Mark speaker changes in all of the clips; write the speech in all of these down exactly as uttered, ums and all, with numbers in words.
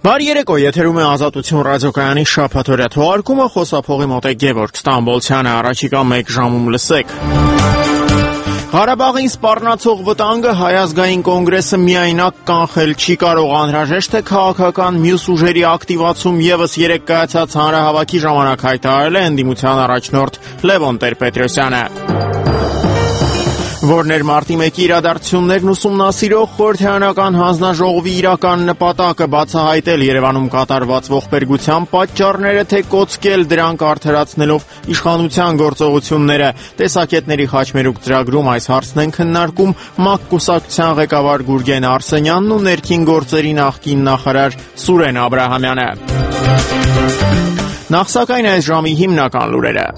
Speaker 1: Բարի երեկո, եթերում է Ազատություն ռադիոկայանի շաբաթօրյա թողարկումը, խոսափողի մոտ է Գևորգ Ստամբոլցյանը, առաջիկա մեկ ժամում լսեք։ Ղարաբաղին սպառնացող վտանգը Հայ ազգային կոնգրեսը միայնակ կանխել չի կարող, անհրաժեշտ է քաղաքական մյուս ուժերի ակտիվացում, ևս երեկ կայացած հանրահավաքի ժամանակ հայտարարել է ընդդիմության առաջնորդ Լևոն Տեր-Պետրոսյանը։ Որներ մարտի մեկի իրադարձություններն ուսումնասիրող խորհրդարանական հանձնաժողովի իրական նպատակը բացահայտել Երևանում կատարված ողբերգության պատճառները, թե կոծկել դրանք արդարացնելով իշխանության գործողությունները։ Տեսակետների խաչմերուկ ծրագրում այս հարցն են քննարկում ՄԱԿ կուսակցության ղեկավար Գուրգեն Արսենյանն ու ներքին գործերի նախկին նախարար Սուրեն Աբրահամյանը։ Նախ սակայն այս ժամի հիմնական լուրերը։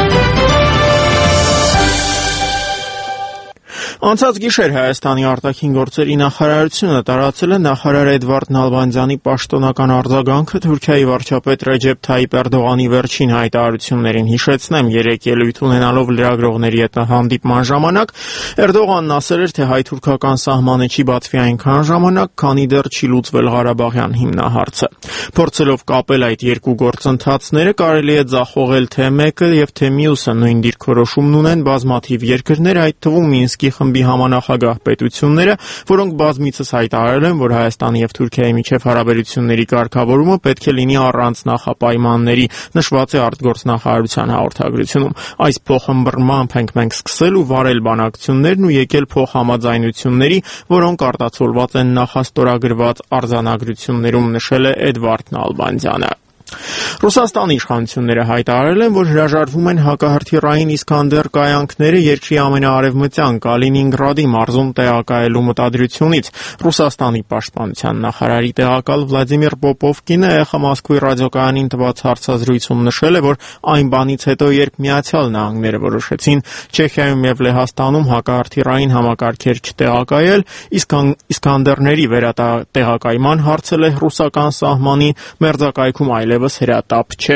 Speaker 1: Անցած գիշեր Հայաստանի արտաքին գործերի նախարարությունը տարածել է նախարար Էդվարդ Նալբանդյանի պաշտոնական արձագանքը Թուրքիայի վարչապետ Ռեջեփ Թայիպ Էրդողանի վերջին հայտարարություններին։ Հիշեցնեմ, երեկ ելույթ ունենալով լրագրողների հետ հանդիպման ժամանակ Էրդողանն ասել էր, թե հայ-թուրքական սահմանը չի բացվի այնքան ժամանակ, քանի դեռ չի լուծվել Ղարաբաղյան հիմնահարցը։ Փորձելով կապել այդ երկու գործընթացները, կարելի է ձախողել թե մեկը եւ թե մյուսը նույն դիրքորոշումն ունեն բազմաթիվ երկրներ, այդ թվում Մինսկի խմբի համանախագահ պետությունները, որոնք բազմիցս հայտարարել են, որ Հայաստանի եւ Թուրքիայի միջև հարաբերությունների կարգավորումը պետք է լինի առանց նախապայմանների, նշված է արտգործնախարարության հաղորդագրությունում։ Այս փոխըմբռնմամբ ենք մենք սկսել ու վարել բանակցություններն ու եկել փոխհամաձայնությունների, որոնք արտացոլված են նախաստորագրված արձանագրություններում, նշել է Էդվարդ Նալբանդյանը։ Ռուսաստանի իշխանությունները հայտարարել են, որ հրաժարվում են հակահրթիռային Իսկանդեր կայանքները երկրի ամենաարևմտյան Կալինինգրադի մարզում տեղակայելու մտադրությունից։ Ռուսաստանի պաշտպանության նախարարի տեղակալ Վլադիմիր Պոպովկինը ԷԽ Մոսկվի ռադիոկայանին տված հարցազրույցում նշել է, որ այն բանից հետո, երբ Միացյալ Նահանգները որոշեցին Չեխիայում եւ Լեհաստանում հակահրթիռային համակարգեր չտեղակայել, Իսկանդերների վերատեղակայման հարցը ռուսական սահմանի մերձակայքում այլևս հրատապ չէ։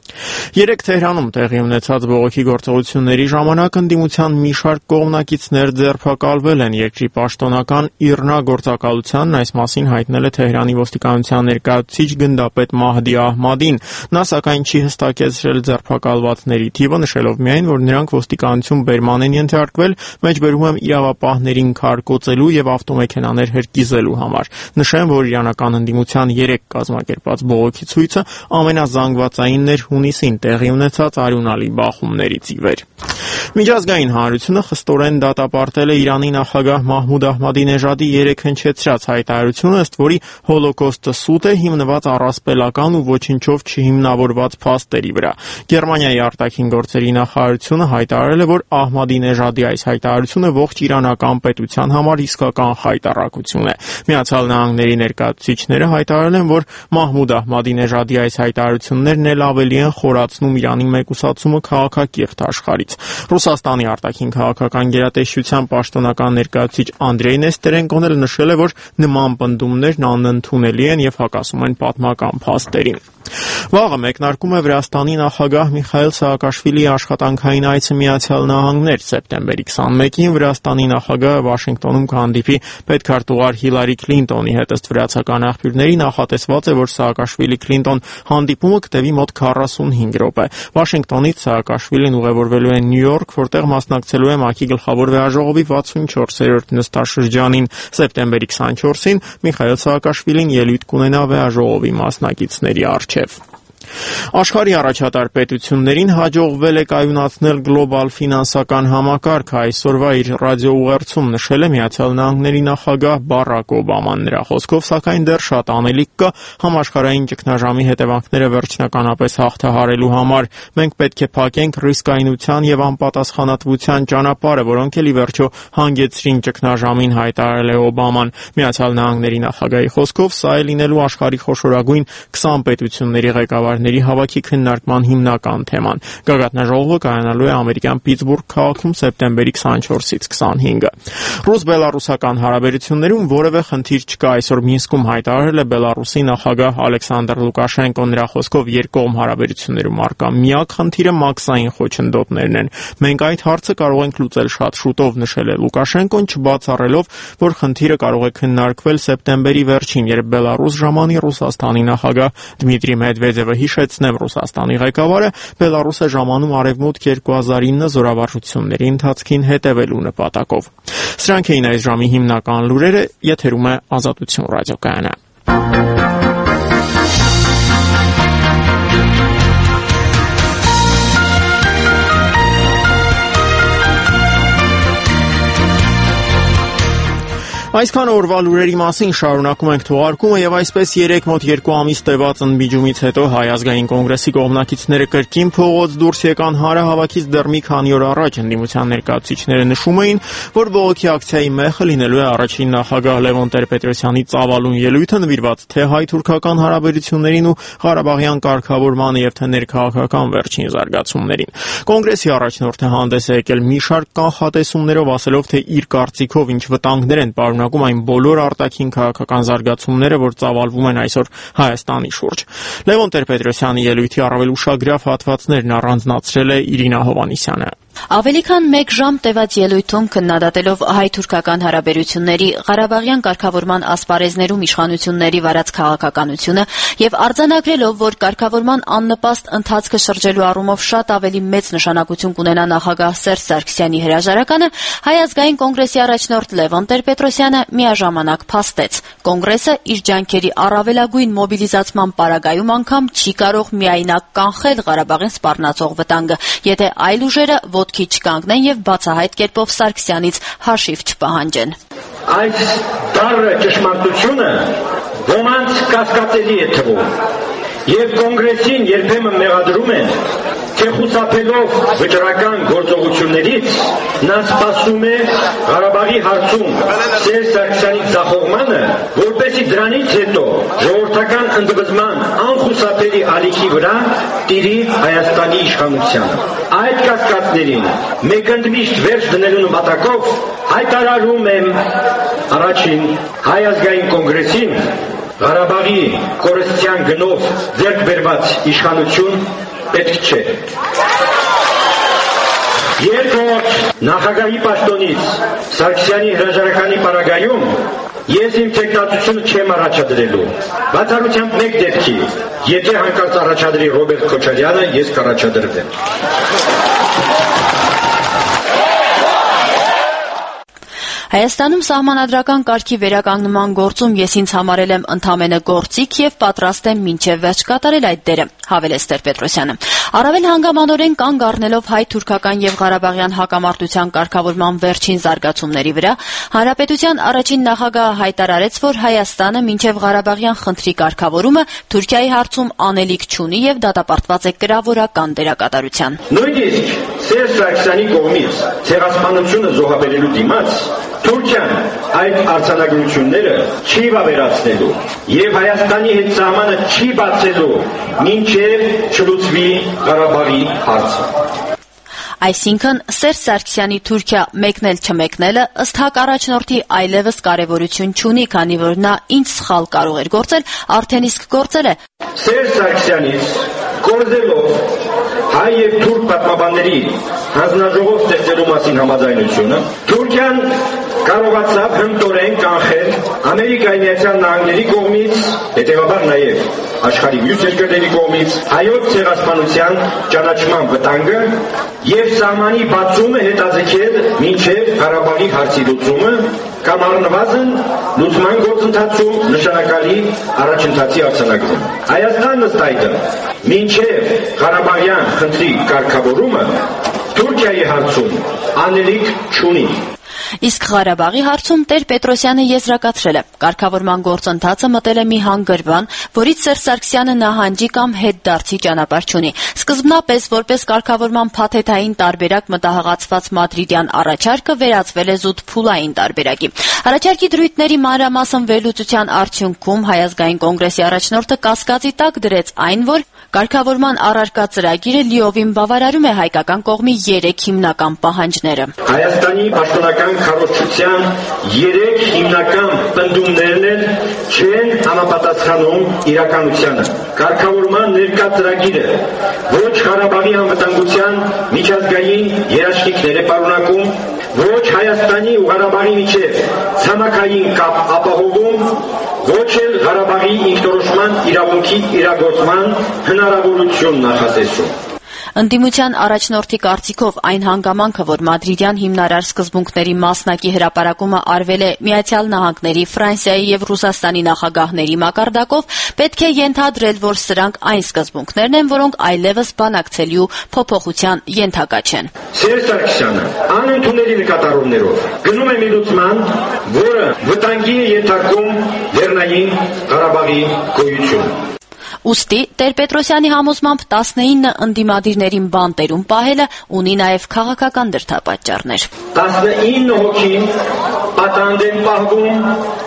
Speaker 1: Երեկ Թեհրանում տեղի ունեցած բողոքի գործողությունների ժամանակ ընդդիմության մի շարք կողմնակիցներ ձերբակալվել են։ Երկրի պաշտոնական ԻՌՆԱ գործակալությանն այս մասին հայտնել է Թեհրանի ոստիկանության ներկայացուցիչ գնդապետ Մահդի Ահմադին։ Նա սակայն չի հստակեցրել ձերբակալվածների թիվը, նշելով միայն, որ նրանք ոստիկանություն բերման են ենթարկվել, մեջբերում եմ իրավապահներին քարկոծելու եւ ավտոմեքենաներ հրկիզելու համար։ Նշեմ, որ իրանական ընդդիմության երեք կազմակերպած բողոքի ցույցը ամենազանգվածայինն էր հունիսին տեղի ունեցած արյունալի բախումներից ի վեր։ Միջազգային հանրությունը խստորեն դատապարտել է Իրանի նախագահ Մահմուդ Ահմադինեժադի երեկ հնչեցրած հայտարարությունը, ըստ որի հոլոկոստը սուտ է, հիմնված առասպելական ու ոչնչով չհիմնավորված փաստերի վրա։ Գերմանիայի արտաքին գործերի նախարարությունը հայտարարել է, որ Ահմադինեժադի այս հայտարարությունը ողջ իրանական պետության համար իսկական խայտառակություն է։ Միացյալ Նահանգների ներկայացուցիչները հայտարարել են, որ Մահմուդ Ահմադինեժադի այս հայտարարություններն էլ ավելի են խորացնում Իրանի մեկուսացումը քաղաքակիրթ աշխարհից։ Ռուսաստանի արտաքին քաղաքական գերատեսչության պաշտոնական ներկայացուցիչ Անդրեյ Նեստերենկոն էլ նշել է, որ նման պնդումներն անընդունելի են եւ հակասում են պատմական փաստերին։ Վաղը մեկնարկում է Վրաստանի նախագահ Միխայիլ Սաակաշվիլիի աշխատանքային այցը Միացյալ Նահանգներ։ Սեպտեմբերի քսանմեկին Վրաստանի նախագահը Վաշինգտոնում կհանդիպի պետքարտուղար Հիլարի Քլինտոնի հետ, ըստ վրացական աղբյուրների նախատեսված է, որ Սաակաշվիլի-Քլինտոն հանդիպումը կտևի մոտ քառասունհինգ րոպե։ Վաշինգտոնից Սաակաշվիլին ուղևորվելու է Նյու Յորք, որտեղ մասնակցելու է ՄԱԿ-ի գլխավոր վեհաժողովի վաթսունչորսերորդ նստաշրջանին։ Սեպտեմբերի քսանչորսին Միխայիլ Սաակաշվիլին ելույթ կունենա վեհաժողովի մասնակիցների առջև։ Աշխարհի առաջատար պետություններին հաջողվել է կայունացնել գլոբալ ֆինանսական համակարգը, այսօրվա իր ռադիոուղերձում նշել է Միացյալ Նահանգների նախագահ Բարակ Օբաման։ Նրա խոսքով, սակայն դեռ շատ անելիք կա համաշխարհային ճգնաժամի հետևանքները վերջնականապես հաղթահարելու համար։ Մենք պետք է փակենք ռիսկայնության եւ անպատասխանատվության ճանապարհը, որոնք էլ ի վերջո հանգեցրին ճգնաժամին, հայտարարել է Օբաման։ Միացյալ Նահանգների նախագահի խոսքով, սա է լինելու աշխարհի խոշորագույն քսան պետությունների ղեկավար հայտարարների հավաքի քննարկման հիմնական թեման։ Գագաթնաժողովը կայանալու է ամերիկյան Պիտսբուրգ քաղաքում սեպտեմբերի քսանչորսից քսանհինգը։ Ռուս-բելարուսական հարաբերություններում որևէ խնդիր չկա, այսօր Մինսկում հայտարարել է Բելարուսի նախագահ Ալեքսանդր Լուկաշենկոն։ Նրա խոսքով երկկողմ հարաբերություններում առկա միակ խնդիրը մաքսային խոչընդոտներն են։ Մենք այդ հարցը կարող ենք լուծել շատ շուտով, նշել է Լուկաշենկոն, չբացառելով, որ խնդիրը կարող է քննարկվել սեպտեմբերի վերջին, երբ Բելարուս ժամանի Ռուսաստանի նախագահ Դմիտրի Մեդվեդևը հիշեցնեմ Ռուսաստանի ղեկավարը Բելարուսը ժամանում արևմուտք երկու հազար ինը զորավարժությունների ընթացքին հետևելու նպատակով։ Սրանք էին այս ժամի հիմնական լուրերը, եթերում է Ազատություն ռադիոկայանը։ Այսքան օրվա լուրերի մասին շարունակում ենք թողարկումը եւ այսպես երեք մոտ երկու ամիս տևած ընդմիջումից հետո Հայ ազգային կոնգրեսի կողմնակիցները կրկին փողոց դուրս եկան հանրահավաքից դեռ մի քանի օր առաջ։ Ընդդիմության ներկայացուցիչները նշում էին, որ բողոքի ակցիայի մեխը լինելու է առաջին նախագահ Լևոն Տեր-Պետրոսյանի ծավալուն ելույթը նվիրված թե հայ-թուրքական հարաբերություններին ու Ղարաբաղյան կարգավորմանը եւ թե ներքաղաքական վերջին զարգացումներին։ Կոնգրեսի առաջնորդը հանդես է եկել մի շարք կանխատեսումներով, ասելով, թե իր կարծիքով ինչ վտանգներ են պարունակում այն բոլոր արտաքին քաղաքական զարգացումները, որ ծավալվում են այսօր Հայաստանի շուրջ։ Լևոն Տեր-Պետրոսյանի ելույթի առավել ուշագրավ հատվածներն առանձնացրել է Իրինա Հովհաննիսյանը։
Speaker 2: Ավելի քան մեկ ժամ տևած ելույթում քննադատելով հայ-թուրքական հարաբերությունների, Ղարաբաղյան կարգավորման ասպարեզներում իշխանությունների վարած քաղաքականությունը եւ արձանագրելով, որ կարգավորման աննպաստ ընթացքը շրջելու առումով շատ ավելի մեծ նշանակություն կունենա նախագահ Սերժ Սարգսյանի հրաժարականը, Հայ ազգային կոնգրեսի առաջնորդ Լևոն Տեր-Պետրոսյանը միաժամանակ փաստեց. Կոնգրեսը իր ջանքերի առավելագույն մոբիլիզացման պարագայում անգամ չի կարող միայնակ կանխել Ղարաբաղին սպառնացող վտանգը, եթե այլ ուժերը ոտքի չկանգնեն եւ բացահայտ կերպով Սարգսյանից հաշիվ չպահանջեն։
Speaker 3: Այս դառը ճշմարտությունը ոմանց կասկածելի է թվում եւ կոնգրեսին երբեմն մեղադրում են, թե խուսափելով վճռական գործողություններից նա սպասում է Ղարաբաղի հարցում Սերժ Սարգսյանի ձախողմանը, որպեսզի դրանից հետո ժողովրդական ընդվզման անխուսափելի ալիքի վրա տիրի Հայաստանի իշխանությանը։ Այդ կասկածներին մեկընդմիշտ վերջ դնելու նպատակով հայտարարում եմ առաջին Հայ ազգային կոնգրեսին Ղարաբաղի կորստյան գնով ձեռք բերված իշխանություն պետք չէ։ Երկրորդ, նախագահի պաշտոնից Սարգսյանի հրաժարականի պարագայում ես իմ թեկնածությունը չեմ առաջադրելու։ Բացառությամբ մեկ դեպքի, եթե հանկարծ առաջադրի Ռոբերտ Քոչարյանը, ես կառաջադրվեմ։
Speaker 2: Հայաստանում սահմանադրական կարգի վերականգնման գործում ես ինձ համարել եմ ընդամենը գործիք եւ պատրաստ եմ մինչեւ վերջ կատարել այդ դերը, հավելեց Տեր-Պետրոսյանը։ Առավել հանգամանորեն կանգ առնելով հայ-թուրքական եւ Ղարաբաղյան հակամարտության կարգավորման վերջին զարգացումների վրա, Հանրապետության առաջին նախագահը հայտարարեց, որ Հայաստանը մինչեւ Ղարաբաղյան խնդրի կարգավորումը Թուրքիայի հարցում անելիք չունի եւ դատապարտված է կրավորական դերակատարության։
Speaker 3: Նույնիսկ Սերժ Սարգսյանի կողմից ցեղասպանությունը զոհաբերելու դիմաց Թուրքիան այդ արձանագրությունները չի վավերացնելու եւ Հայաստանի հետ սահմանը չի բացելու մինչեւ չլուծվի Ղարաբաղի հարցը։
Speaker 2: Այսինքն Սերժ Սարգսյանի Թուրքիա մեկնել չմեկնելը ըստ ՀԱԿ առաջնորդի այլևս կարևորություն չունի, քանի որ նա ինչ սխալ կարող էր գործել, արդեն իսկ գործել է։
Speaker 3: Սերժ Սարգսյանից կորզելով հայ եւ թուրք պատմաբանների հանձնաժողով ստեղծելու մասին համաձայնությունը Թուրքիան կարողացավ հմտորեն կանխել Ամերիկայի Միացյալ Նահանգների կողմից, հետևաբար նաև աշխարհի մյուս երկրների կողմից հայոց ցեղասպանության ճանաչման վտանգը եւ սահմանի բացումը հետաձգել մինչեւ Ղարաբաղի հարցի լուծումը կամ առնվազն լուծման գործընթացում նշանակալի առաջընթացի արձանագրում։ Հայաստանն ըստ այդմ մինչեւ Ղարաբաղյան խնդրի կարգավորումը Թուրքիայի հարցում անելիք չունի։
Speaker 2: Իսկ Ղարաբաղի հարցում Տեր-Պետրոսյանը եզրակացրել է. կարգավորման գործընթացը մտել է մի հանգրվան, որից Սերժ Սարգսյանը նահանջի կամ հետդարձի ճանապարհ չունի։ Սկզբնապես որպես կարգավորման փաթեթային տարբերակ մտահղացված մադրիդյան առաջարկը վերածվել է զուտ փուլային տարբերակի։ Առաջարկի դրույթների մանրամասն վերլուծության արդյունքում Հայ ազգային կոնգրեսի առաջնորդը կասկածի տակ դրեց այն, որ կարգավորման առարկա ծրագիրը լիովին բավարարում է հայկական կողմի երեք հիմնական պահանջները։
Speaker 3: Հայաստանի պաշտոնական քարոզչության երեք հիմնական պնդումներն էլ չեն համապատասխանում իրականությանը։ Կարգավորման ներկա ծրագիրը ոչ Ղարաբաղի անվտանգության միջազգային երաշխիքներ է պարունակում, ոչ Հայաստանի ու Ղարաբաղի միջև ցամաքային կապ ապահովում, ոչ էլ Ղարաբաղի ինքնորոշման իրավունքի իրագործման հնարավորություն նախատեսում։
Speaker 2: Ընդդիմության առաջնորդի կարծիքով այն հանգամանքը, որ մադրիդյան հիմնարար սկզբունքների մասնակի հրապարակումը արվել է Միացյալ Նահանգների, Ֆրանսիայի եւ Ռուսաստանի նախագահների մակարդակով, պետք է ենթադրել, որ սրանք այն սկզբունքներն են, որոնք այլևս բանակցելու փոփոխության ենթակա չեն։
Speaker 3: Սերժ Սարգսյանը անընդունելի նկատառումներով գնում է մի լուծման, որը վտանգի է ենթարկում Լեռնային Ղարաբաղի գոյությունը։
Speaker 2: Ուստի Տեր-Պետրոսյանի համոզմամբ տասնինը ընդդիմադիրներին բանտերում պահելը ունի նաև քաղաքական դրդապատճառներ։
Speaker 3: տասնինը հոգի պատանդ են պահվում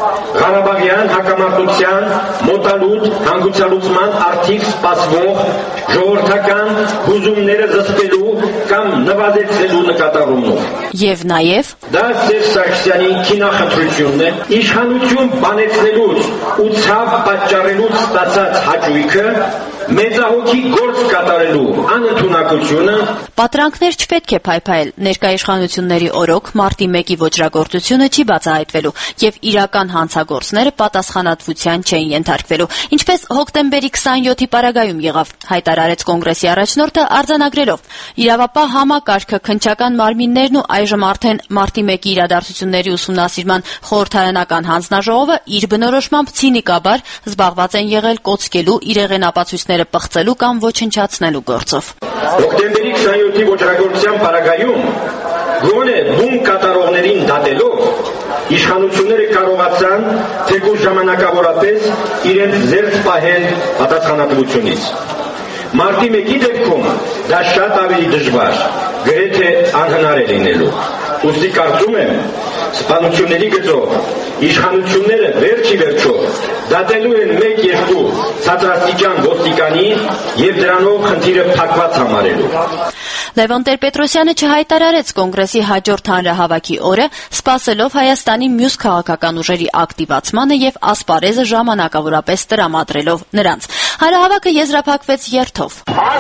Speaker 3: Ղարաբաղյան հակամարտության մոտալուտ հանգուցալուծման արդիվ սպասվող ժողովրդական հուզումները զսպելու կամ նվազեցնելու նկատառումով։
Speaker 2: Եվ նաև
Speaker 3: դա Սերժ Սարգսյանի քինախնդրությունն է, իշխանություն բանեցնելուց ու ցավ պատճառելուց ստացած հաճույքը, մեծահոգի գործ կատարելու անընդունակությունը։
Speaker 2: Պատրանքներ չպետք է փայփայել։ Ներկա իշխանությունների օրոք մարտի մեկի ոճրագործությունը չի բացահայտվելու եւ իրական հանցագործները պատասխանատվության չեն ենթարկվելու։ Ինչպես հոկտեմբերի քսաներկուի պարագայում եղավ, հայտարարեց կոնգրեսի առաջնորդը արձանագրելով. իրավապահ համակարգը, քննչական մարմիններն ու այժմ արդեն մարտի մեկի իրադարձությունների ուսումնասիրման խորհրդարանական հանձնաժողովը իր բնորոշմամբ ցինիկաբար զբաղված են եղել կոծկելու, իրեղենապացույցները պղծելու կամ ոչնչացնելու գործով։
Speaker 3: Հոկտեմբերի քսաներկուի ոճրագործության պարագայում գոնե բուն կատարողներին դատելով իշխանությունները կարողացան թեկուզ ժամանակավորապես իրենց զերծ պահել պատասխանատվությունից։ Մարտի մեկի դեպքում դա շատ ավելի դժվար, գրեթե անհնար է լինելու։ Ուստի կարծում եմ, սպանությունների գծով իշխանությունները վերջի վերջո դատելու են մեկ-երկու ցածրաստիճան ոստիկանի եւ դրանով խնդիրը փակված համարելու։
Speaker 2: Լևոն Տեր-Պետրոսյանը չհայտարարեց կոնգրեսի հաջորդ հանրահավաքի օրը, սպասելով Հայաստանի մյուս քաղաքական ուժերի ակտիվացմանը եւ ասպարեզը ժամանակավորապես տրամադրելով նրանց։ Հանրահավաքը եզրափակվեց երթով։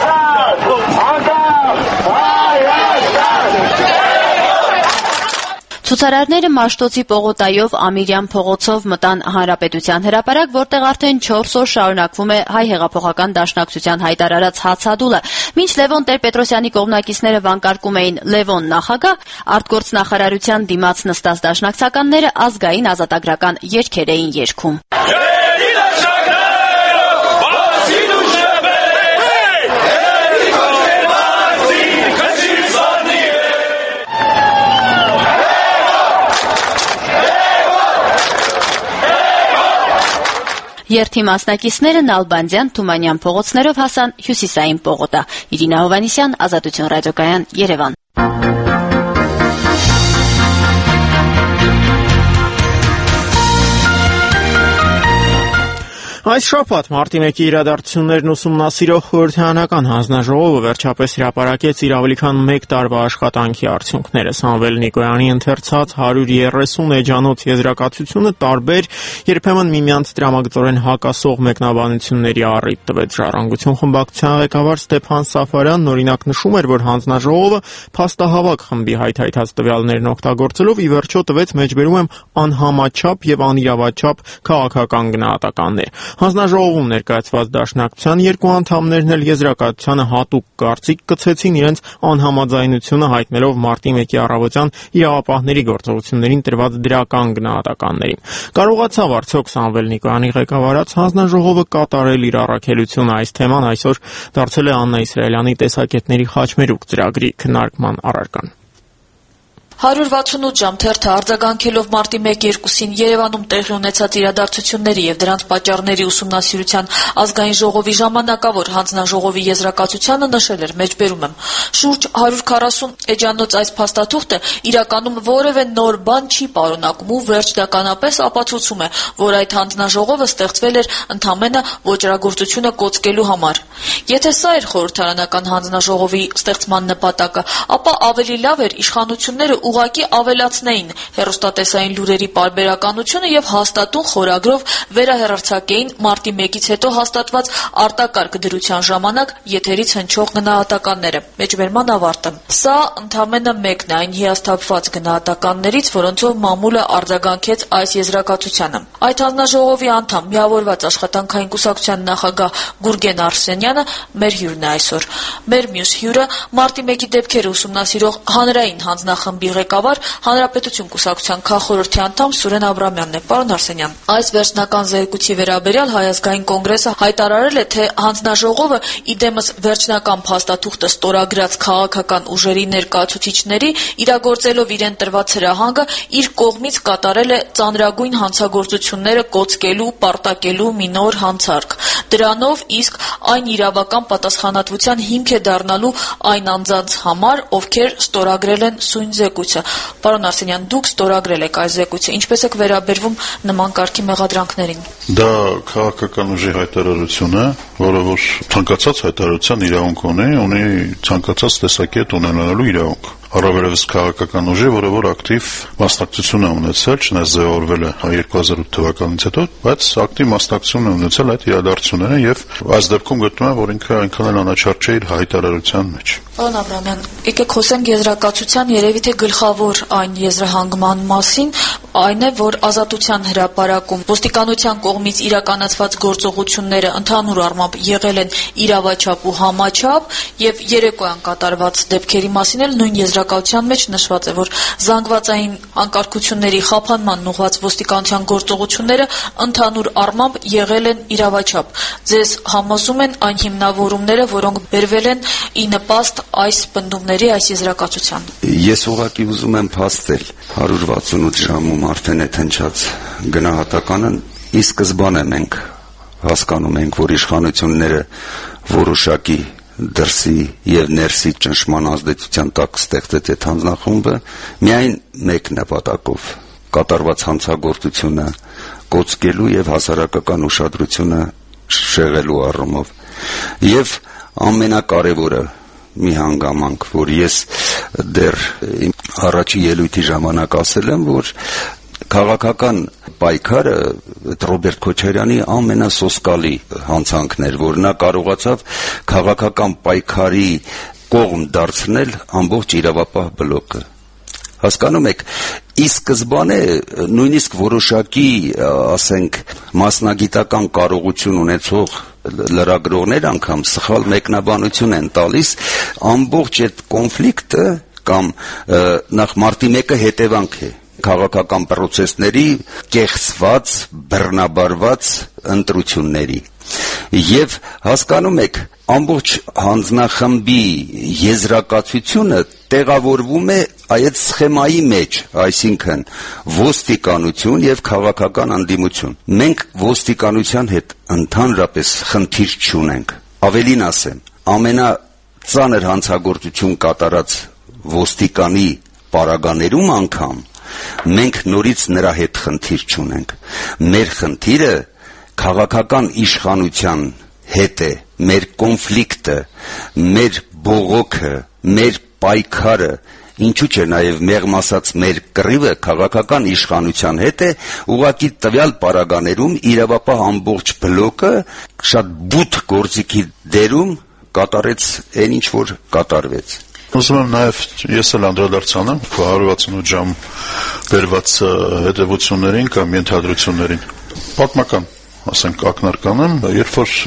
Speaker 2: Ցուցարարները Մաշտոցի պողոտայով Ամիրյան փողոցով մտան Հանրապետության հրապարակ, որտեղ արդեն չորս օր շարունակվում է Հայ հեղափոխական դաշնակցության հայտարարած հացադուլը։ Մինչ Լևոն Տեր-Պետրոսյանի կողմնակիցները վանկարկում էին Լևոն նախագահ, արտգործնախարարության դիմաց նստած դաշնակցականները ազգային ազատագրական երգեր էին երգում։ Երթի մասնակիցները Նալբանդյան, Թումանյան փողոցներով հասան Հյուսիսային պողոտա։ Իրինա Հովհաննիսյան, Ազատություն ռադիոկայան, Երևան։
Speaker 1: Այս շաբաթ մարտի մեկի իրադարձություններն ուսումնասիրող խորհրդարանական հանձնաժողովը վերջապես հրապարակեց իր ավելի քան մեկ տարվա աշխատանքի արդյունքները։ Սամվել Նիկոյանի ընթերցած հարյուր երեսուն էջանոց եզրակացությունը տարբեր, երբեմն միմյանց տրամագծորեն հակասող մեկնաբանությունների առիթ տվեց։ Ժառանգություն խմբակցության ղեկավար Ստեփան Սաֆարյանն օրինակ նշում էր, որ հանձնաժողովը փաստահավաք խմբի հայթայթած տվյալներն օգտագործելով ի վերջո տվեց մեջբերում եմ անհամաչափ եւ անիրավաչափ քաղաքական գնահատականներ։ Հանձնաժողովում ներկայացված դաշնակցության երկու անդամներն էլ եզրակացությանը հատուկ կարծիք կցեցին իրենց անհամաձայնությունը հայտնելով մարտի մեկի առավոտյան իրավապահների գործողություններին տրված դրական գնահատականներին։ Կարողացավ արդյոք Սամվել Նիկոյանի ղեկավարած հանձնաժողովը կատարել իր առաքելությունը։ Այս թեման այսօր դարձել է Աննա Իսրայելյանի տեսակետների խաչմերուկ ծրագրի քննարկման առարկան։
Speaker 4: հարյուր վաթսունութ ժամ թերթը արձագանքելով մարտի մեկ-երկուսին Երևանում տեղի ունեցած իրադարձությունների եւ դրանց պատճառների ուսումնասիրության ազգային ժողովի ժամանակավոր հանձնաժողովի եզրակացությանը նշել էր մեջբերում եմ. շուրջ հարյուր քառասուն էջանոց այս փաստաթուղթը իրականում որևէ նոր բան չի պարունակում ու վերջնականապես ապացուցում է, որ այդ հանձնաժողովը ստեղծվել էր ընդամենը ոճրագործությունը կոծկելու համար։ Եթե սա էր խորհրդարանական հանձնաժողովի ստեղծման նպատակը, ապա ավելի լավ էր իշխանությունները ուղղակի ավելացնեին հեռուստատեսային լուրերի պարբերականությունը եւ հաստատուն խորագրով վերահեռարձակեին մարտի մեկից հետո հաստատված արտակարգ դրության ժամանակ եթերից հնչող գնահատականները։ Մեջբերման ավարտը։ Սա ընդամենը մեկն է այն հիասթափված գնահատականներից, որոնցով մամուլը արձագանքեց այս եզրակացությանը։ Այդ հանձնաժողովի անդամ, միավորված աշխատանքային կուսակցության նախագահ Գուրգեն Արսենյանը մեր հյուրն է այսօր։ Մեր մյուս հյուրը մարտի մեկի դեպքերը ուսումնասիրող հանրային հանձնախմբի ղեկավար Հանրապետություն կուսակցության քաղխորհրդի անդամ Սուրեն Աբրամյանն է։ Պարոն Արսենյան, այս վերջնական զեկույցի վերաբերյալ Հայ ազգային կոնգրեսը հայտարարել է, թե հանձնաժողովը իդեմս վերջնական փաստաթուղթը ստորագրած քաղաքական ուժերի ներկայացուցիչների իրագործելով իրեն տրված հրահանգը իր կողմից կատարել է ծանրագույն հանցագործությունները կոծկելու, պարտակելու մի նոր հանցարկ։ Դրանով իսկ այն իրավական պատասխանատվության հիմք է դառնալու այն անձանց համար, ովքեր ստորագրել են սույն զեկույցը։ Պարոն Արսենյան, դուք ստորագրել եք այս զեկույցը, ինչպես եք վերաբերվում նման կարգի մեղադրանքներին։
Speaker 5: Դա քաղաքական ուժի հայտարարություն է, որը որ ցանկացած հայտարարության իրավունք ունի, ունի ցանկացած տեսակետ ունենալու իրավունք։ Առավելևս քաղաքական ուժի, որը որ ակտիվ մասնակցություն է ունեցել, չնայած ձևավորվել է երկու հազար ութ թվականից հետո, բայց ակտիվ մասնակցություն է ունեցել այդ իրադարձությունները եւ այս դեպքում գտնում եմ, որ ինքը այնքան էլ անաչառ չէ իր հայտարարության մեջ։
Speaker 4: Պարոն Աբրամյան, եկեք խոսենք եզրակացության երևի թե գլխավոր այն եզրահանգման մասին, այն է, որ ազատության հրապարակում ոստիկանության կողմից իրականացված գործողությունները ընդհանուր առմամբ եղել են իրավաչափ ու համաչափ եւ երեկոյան կատարված դեպքերի մասին էլ նույն եզրակացության մեջ նշված է, որ զանգվածային անկարգությունների խափանման ուղղված ոստիկանության գործողությունները ընդհանուր առմամբ եղել են իրավաչափ։ Ձեզ համոզում են այն հիմնավորումները, որոնք բերվել են ի նպաստ այս պնդումների, այս եզրակացության։
Speaker 6: Ես ուղղակի ուզում եմ փաստել հարյուր վաթսունութ ժամում արդեն այդ հնչած գնահատականը ի սկզբանե մենք հասկանում ենք, որ իշխանությունները որոշակի դրսի եւ ներսի ճնշման ազդեցության տակ ստեղծեց այդ հանձնախումբը միայն մեկ նպատակով՝ կատարված հանցագործությունը կոծկելու եւ հասարակական ուշադրությունը շեղելու առումով։ Եվ ամենակարևորը մի հանգամանք, որ ես դեռ առաջի ելույթի ժամանակ ասել եմ, որ քաղաքական պայքարը Ռոբերտ Քոչարյանի ամենասոսկալի հանցանքն էր, որ նա կարողացավ քաղաքական պայքարի կողմ դարձնել ամբողջ իրավապահ բլոկը։ Հասկանում եք, ի սկզբանե նույնիսկ որոշակի, ասենք, մասնագիտական կարողություն ունեցող լրագրողներ անգամ սխալ մեկնաբանություն են տալիս ամբողջ այդ կոնֆլիկտը կամ նախ մարտի մեկը հետևանք է քաղաքական պրոցեսների կեղծված, բռնաբարված ընտրությունների։ Եվ հասկանում եք, ամբողջ հանձնախմբի եզրակացությունը տեղավորվում է այդ սխեմայի մեջ, այսինքն ոստիկանություն եւ քաղաքական անդիմություն։ Մենք ոստիկանության հետ ընդհանրապես խնդիր չունենք։ Ավելին ասեմ, ամենածանր հանցագործություն կատարած ոստիկանի պարագաներում անգամ մենք նորից նրա հետ խնդիր չունենք։ Մեր խնդիրը քաղաքական իշխանության հետ է, մեր կոնֆլիկտը, մեր բողոքը, մեր պայքարը, ինչու՞ չէ նաև մեղմ ասած մեր կռիվը քաղաքական իշխանության հետ է, ուղղակի տվյալ պարագաներում իրավապահ ամբողջ բլոկը շատ բութ գործիքի դերում կատարեց այն, ինչ որ կատարվեց։
Speaker 5: Ուզում եմ նաև ես էլ անդրադարձանեմ հարյուր վաթսունութ ժամ բերված հետևություններին կամ ենթադրություններին։ Պատմական, ասենք, ակնարկան եմ, երբ որ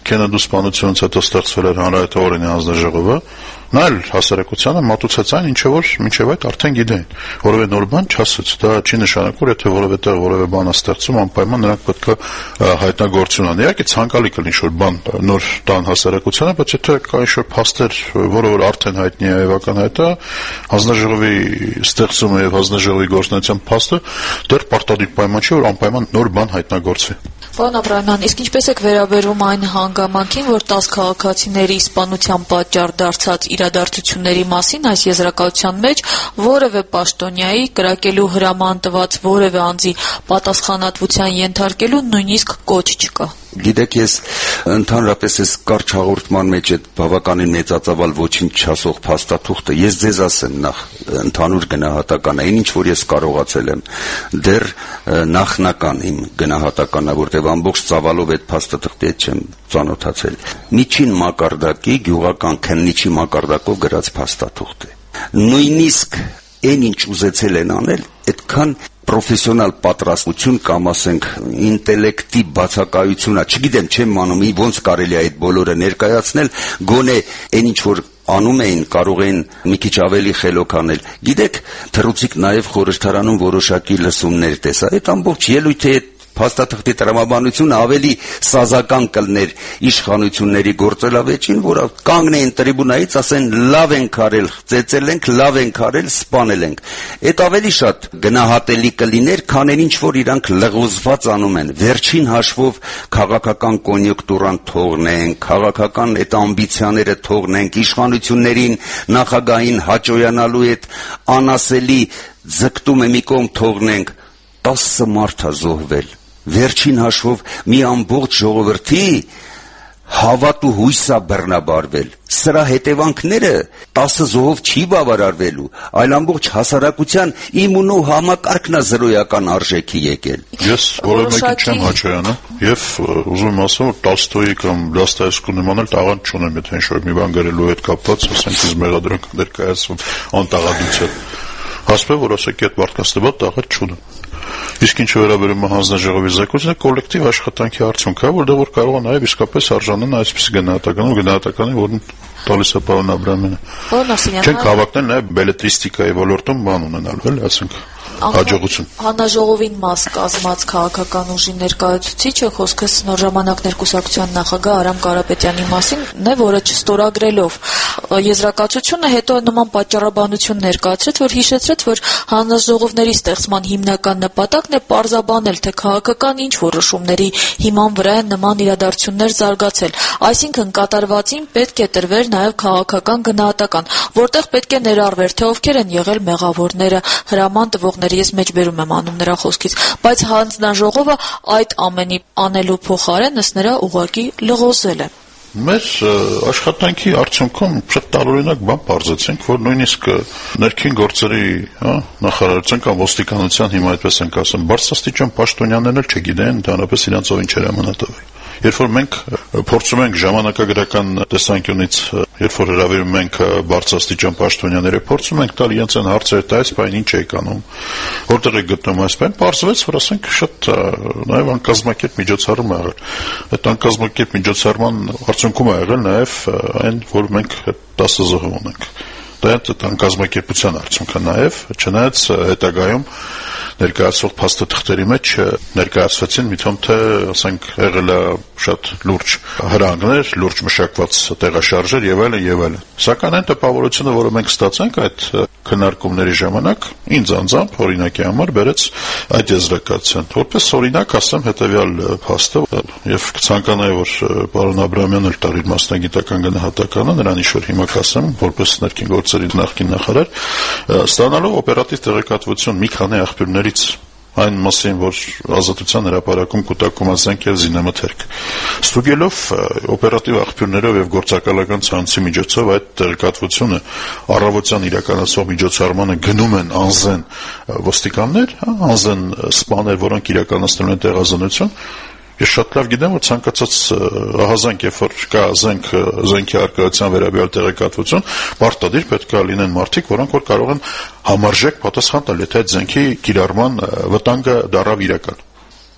Speaker 5: Քենեդու սպանությունից հետո ստեղծվել էր հանրահայտավորանի հանձնաժողովը, նա էլ հասարակությանը մատուցեց այն, ինչը որ մինչև այդ արդեն գիտեին, որովե նոր բան չասեց, դա չի նշանակում, որ եթե որևէ տեղ որևէ բան է ստեղծում, անպայման նրանք պետք է հայտնագործություն անեն։ Իհարկե ցանկալի կլինի ինչ-որ բան նոր տան հասարակությանը, բայց եթե կա ինչ-որ փաստեր, որը որ արդեն հայտնի է եւ ականհայտ է, հանձնաժողովի ստեղծումը եւ հանձնաժողովի գործունեության փաստը դեռ պարտադիր պայման չի, որ անպայման նոր բան հայտնագործվի։
Speaker 4: Պարոն Աբրահամյան, իսկ ինչպես եք վերաբերում այն հանգամանքին, որ տասը քաղաքացիների սպանության պատճառ դարձած իրադարձությունների մասին այս եզրակացության մեջ որևէ պաշտոնյայի կրակելու հրաման տված որևէ անձի պատասխանատվության ենթարկելու նույնիսկ կոչ չկա։
Speaker 6: Գիտեք, ես ընդհանրապես այս կարճ հաղորդման մեջ այդ բավականին մեծածավալ ոչինչ չասող փաստաթուղթը ես ձեզ ասեմ նախ ընդհանուր գնահատական այն ինչ որ ես կարողացել եմ դեռ նախնական իմ գնահատականա, որտեղ ամբողջ ծավալով այդ փաստաթղթի հետ չեմ ծանոթացել։ Միջին մակարդակի գյուղական քննիչի մակարդակով գրած փաստաթուղթ է։ Նույնիսկ այն ինչ ուզեցել են անել, այդքան պրոֆեսիոնալ պատրաստություն կամ ասենք ինտելեկտի բացակայությունա, չգիտեմ, չեմ անում, ոնց կարելի է այդ բոլորը ներկայացնել, գոնե այն ինչ որ անում էին, կարող էին մի քիչ ավելի խելոք անել։ Գիտեք, թռուցիկ նաև խորհրդարանում որոշակի լսումներ տեսա, այդ ամբողջ ելույթի հետ փաստաթղթի տրամաբանությունը ավելի սազական կլներ իշխանությունների գործելավեճին, որը կանգնեին տրիբունայից, ասեն լավ ենք արել, ծեծել ենք, լավ ենք արել, սպանել ենք։ Այդ ավելի շատ գնահատելի կլիներ, քան ինչ որ իրանք լղոզված անում են։ Վերջին հաշվով քաղաքական կոնյունկտուրան թողնենք, քաղաքական այդ ամբիցիաները թողնենք, իշխանություններին, նախագահին հաճոյանալու այդ անասելի ձգտումը մի կողմ թողնենք։ տասը մարդ է զոհվել։ Վերջին հաշվով մի ամբողջ ժողովրդի հավատ ու հույս է բռնաբարվել։ Սրա հետևանքները տասը զոհով չի բավարարվելու, այլ ամբողջ հասարակության իմունո համակարգն է զրոյական արժեքի եկել։
Speaker 5: Ես որևէ մեկին չեմ հաճոյանում եւ ուզում եմ ասել, որ Տոլստոյի կամ Դոստոևսկու նման էլ տաղանդ չունեմ, եթե ինչ-որ մի բան գրելու հետ կապված, ասենք ինձ մեղադրանք ներկայացվում անտաղադրությամբ։ Հասնում է, որ ասեք այդ մարդկանց տվա տաղանդ չունեմ։ Իսկ ինչ վերաբերում է հանձնաժողովի զեկույցը, կոլեկտիվ աշխատանքի արդյունք է, որտեղ որ կարող է նաև իսկապես արժանանալ այսպես գնահատականով, գնահատականի, որն տալիս է պարոն Աբրահամյանը։ Չենք հավակնել նաև բելետրիստիկայի ոլորտում բան ունենալու, էլի, ասենք հաջողություն։
Speaker 4: Հանձնաժողովին մաս կազմած քաղաքական ուժի ներկայացուցիչը խոսքս նոր ժամանակներ կուսակցության նախագահ Արամ Կարապետյանի մասին է, որը չստորագրելով եզրակացությունը հետո նման պատճառաբանություն ներկայացրեց, որ հիշեցրեց, որ հանձնաժողովների ստեղծման հիմնական նպատակն է պարզաբանել, թե քաղաքական ինչ որոշումների հիման վրա են նման իրադարձություններ զարգացել, այսինքն կատարվածին պետք է տրվեր նաև քաղաքական գնահատական, որտեղ պետք է ներառվեր, թե ովքեր են եղել մեղավորները, հրաման տվողները, ես մեջբերում եմ անում նրա խոսքից, բայց հանձնաժողովը այդ ամենի անելու փոխարեն ըստ նրա ուղղակի լղոզել է։
Speaker 5: Մեր աշխատանքի արդյունքում շատ տարօրինակ բան պարզեցինք, որ նույնիսկ ներքին գործերի նախարարության կամ ոստիկանության հիմա այդպես ենք ասում, բարձրաստիճան պաշտոնյաներն էլ չգիտեն ընդհանրապես իրanцով ինչ էր ամանատվի։ Երբ որ մենք փորձում ենք ժամանակագրական տեսանկյունից, երբ որ հրավիրում ենք բարձրաստիճան պաշտոնյաները, փորձում ենք տալ իրենց այն հարցերը, դա այս բան ինչ է անում, որտեղ է գտնում այս բան, պարզվեց, որ ասենք շատ նաև անկազմակերպ միջոցառում է եղել։ Այդ անկազմակերպ միջոցառման արդյունքում է եղել նաև այն, որ մենք տասը զոհ ունենք։ Դա անկազմակերպության արդյունքը նաև, չնայած հետագայում ներկայացվող փաստաթղթերի մեջ ներկայացվեցին մի թվում թե, ասենք, եղել է շատ լուրջ հրանգներ, լուրջ մշակված տեղաշարժեր եւ այլն եւ այլն։ Սակայն այն տպավորությունը, որը մենք ստացանք այդ քննարկումների ժամանակ, ինձ անձամբ օրինակի համար բերեց այդ եզրակացության։ Որպես օրինակ ասեմ հետեւյալ փաստը եւ կցանկանայի, որ պարոն Աբրահամյանն էլ տարի մասնագիտական գնահատականը, նրան ինչ որ հիմա կասեմ, որպես ներքին գործերի նախկին նախարար, ստանալով օպերատիվ տեղեկատվություն մի քանի աղբյուրներից այն մասին, որ ազատության հրապարակում կուտակում ասենք եւ զինամթերք։ Ստուգելով օպերատիվ աղբյուրներով եւ գործակալական ցանցի միջոցով այդ տեղեկատվությունը առավոտյան իրականացվող միջոցառմանը գնում են անզեն ոստիկաններ, անզեն սպաներ, որոնք իրականացնում են տեղազանություն, ես շատ լավ գիտեմ, որ ցանկացած ահազանգ, երբ որ կա զենք, զենքի արկայության վերաբերյալ տեղեկատվություն, պարտադիր պետք է լինեն մարդիկ, որոնք որ կարող են համարժեք պատասխան տալ, եթե այդ զենքի կիրառման վտանգը դառավ իրական։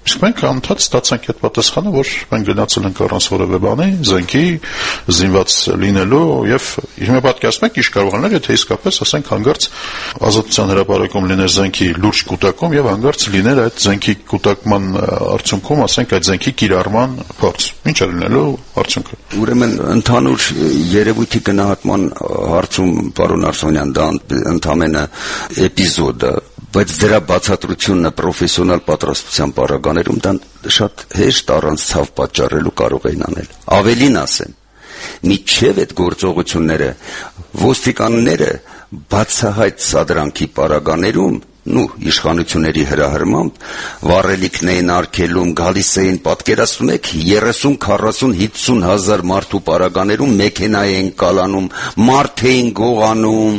Speaker 5: Իսկ մենք անընդհատ ստացանք այդ պատասխանը, որ մենք գնացել ենք առանց որևէ բանի, զենքի զինված լինելու եւ հիմա պատկերացնում եք ինչ կարող անել, եթե իսկապես ասենք հանգարց ազատության հրապարակում լիներ զենքի լուրջ կուտակում եւ հանգարց լիներ այդ զենքի կուտակման արդյունքում, ասենք այդ զենքի կիրառման փորձ։ Ինչ է լինելու արդյունքը։
Speaker 6: Ուրեմն ընդհանուր երևույթի գնահատման հարցում պարոն Արսոնյան դա ընդամենը էպիզոդ է, բայց դրա բացատրությունը պրոֆեսիոնալ պատրաստության պարագաներում դա շատ հեշտ առանց ցավ պատճառելու կարող են անել։ Ավելին ասեմ, միջև այդ գործողությունները ոստիկանները բացահայտ սադրանքի պարագաներում նու իշխանությունների հրահրմամբ վառելիքն էին արգելում, գալիս էին, պատկերացնում եք երեսուն, քառասուն, հիսուն հազար մարդու պարագաներում մեքենա էին կալանում, մարդ էին գողանում,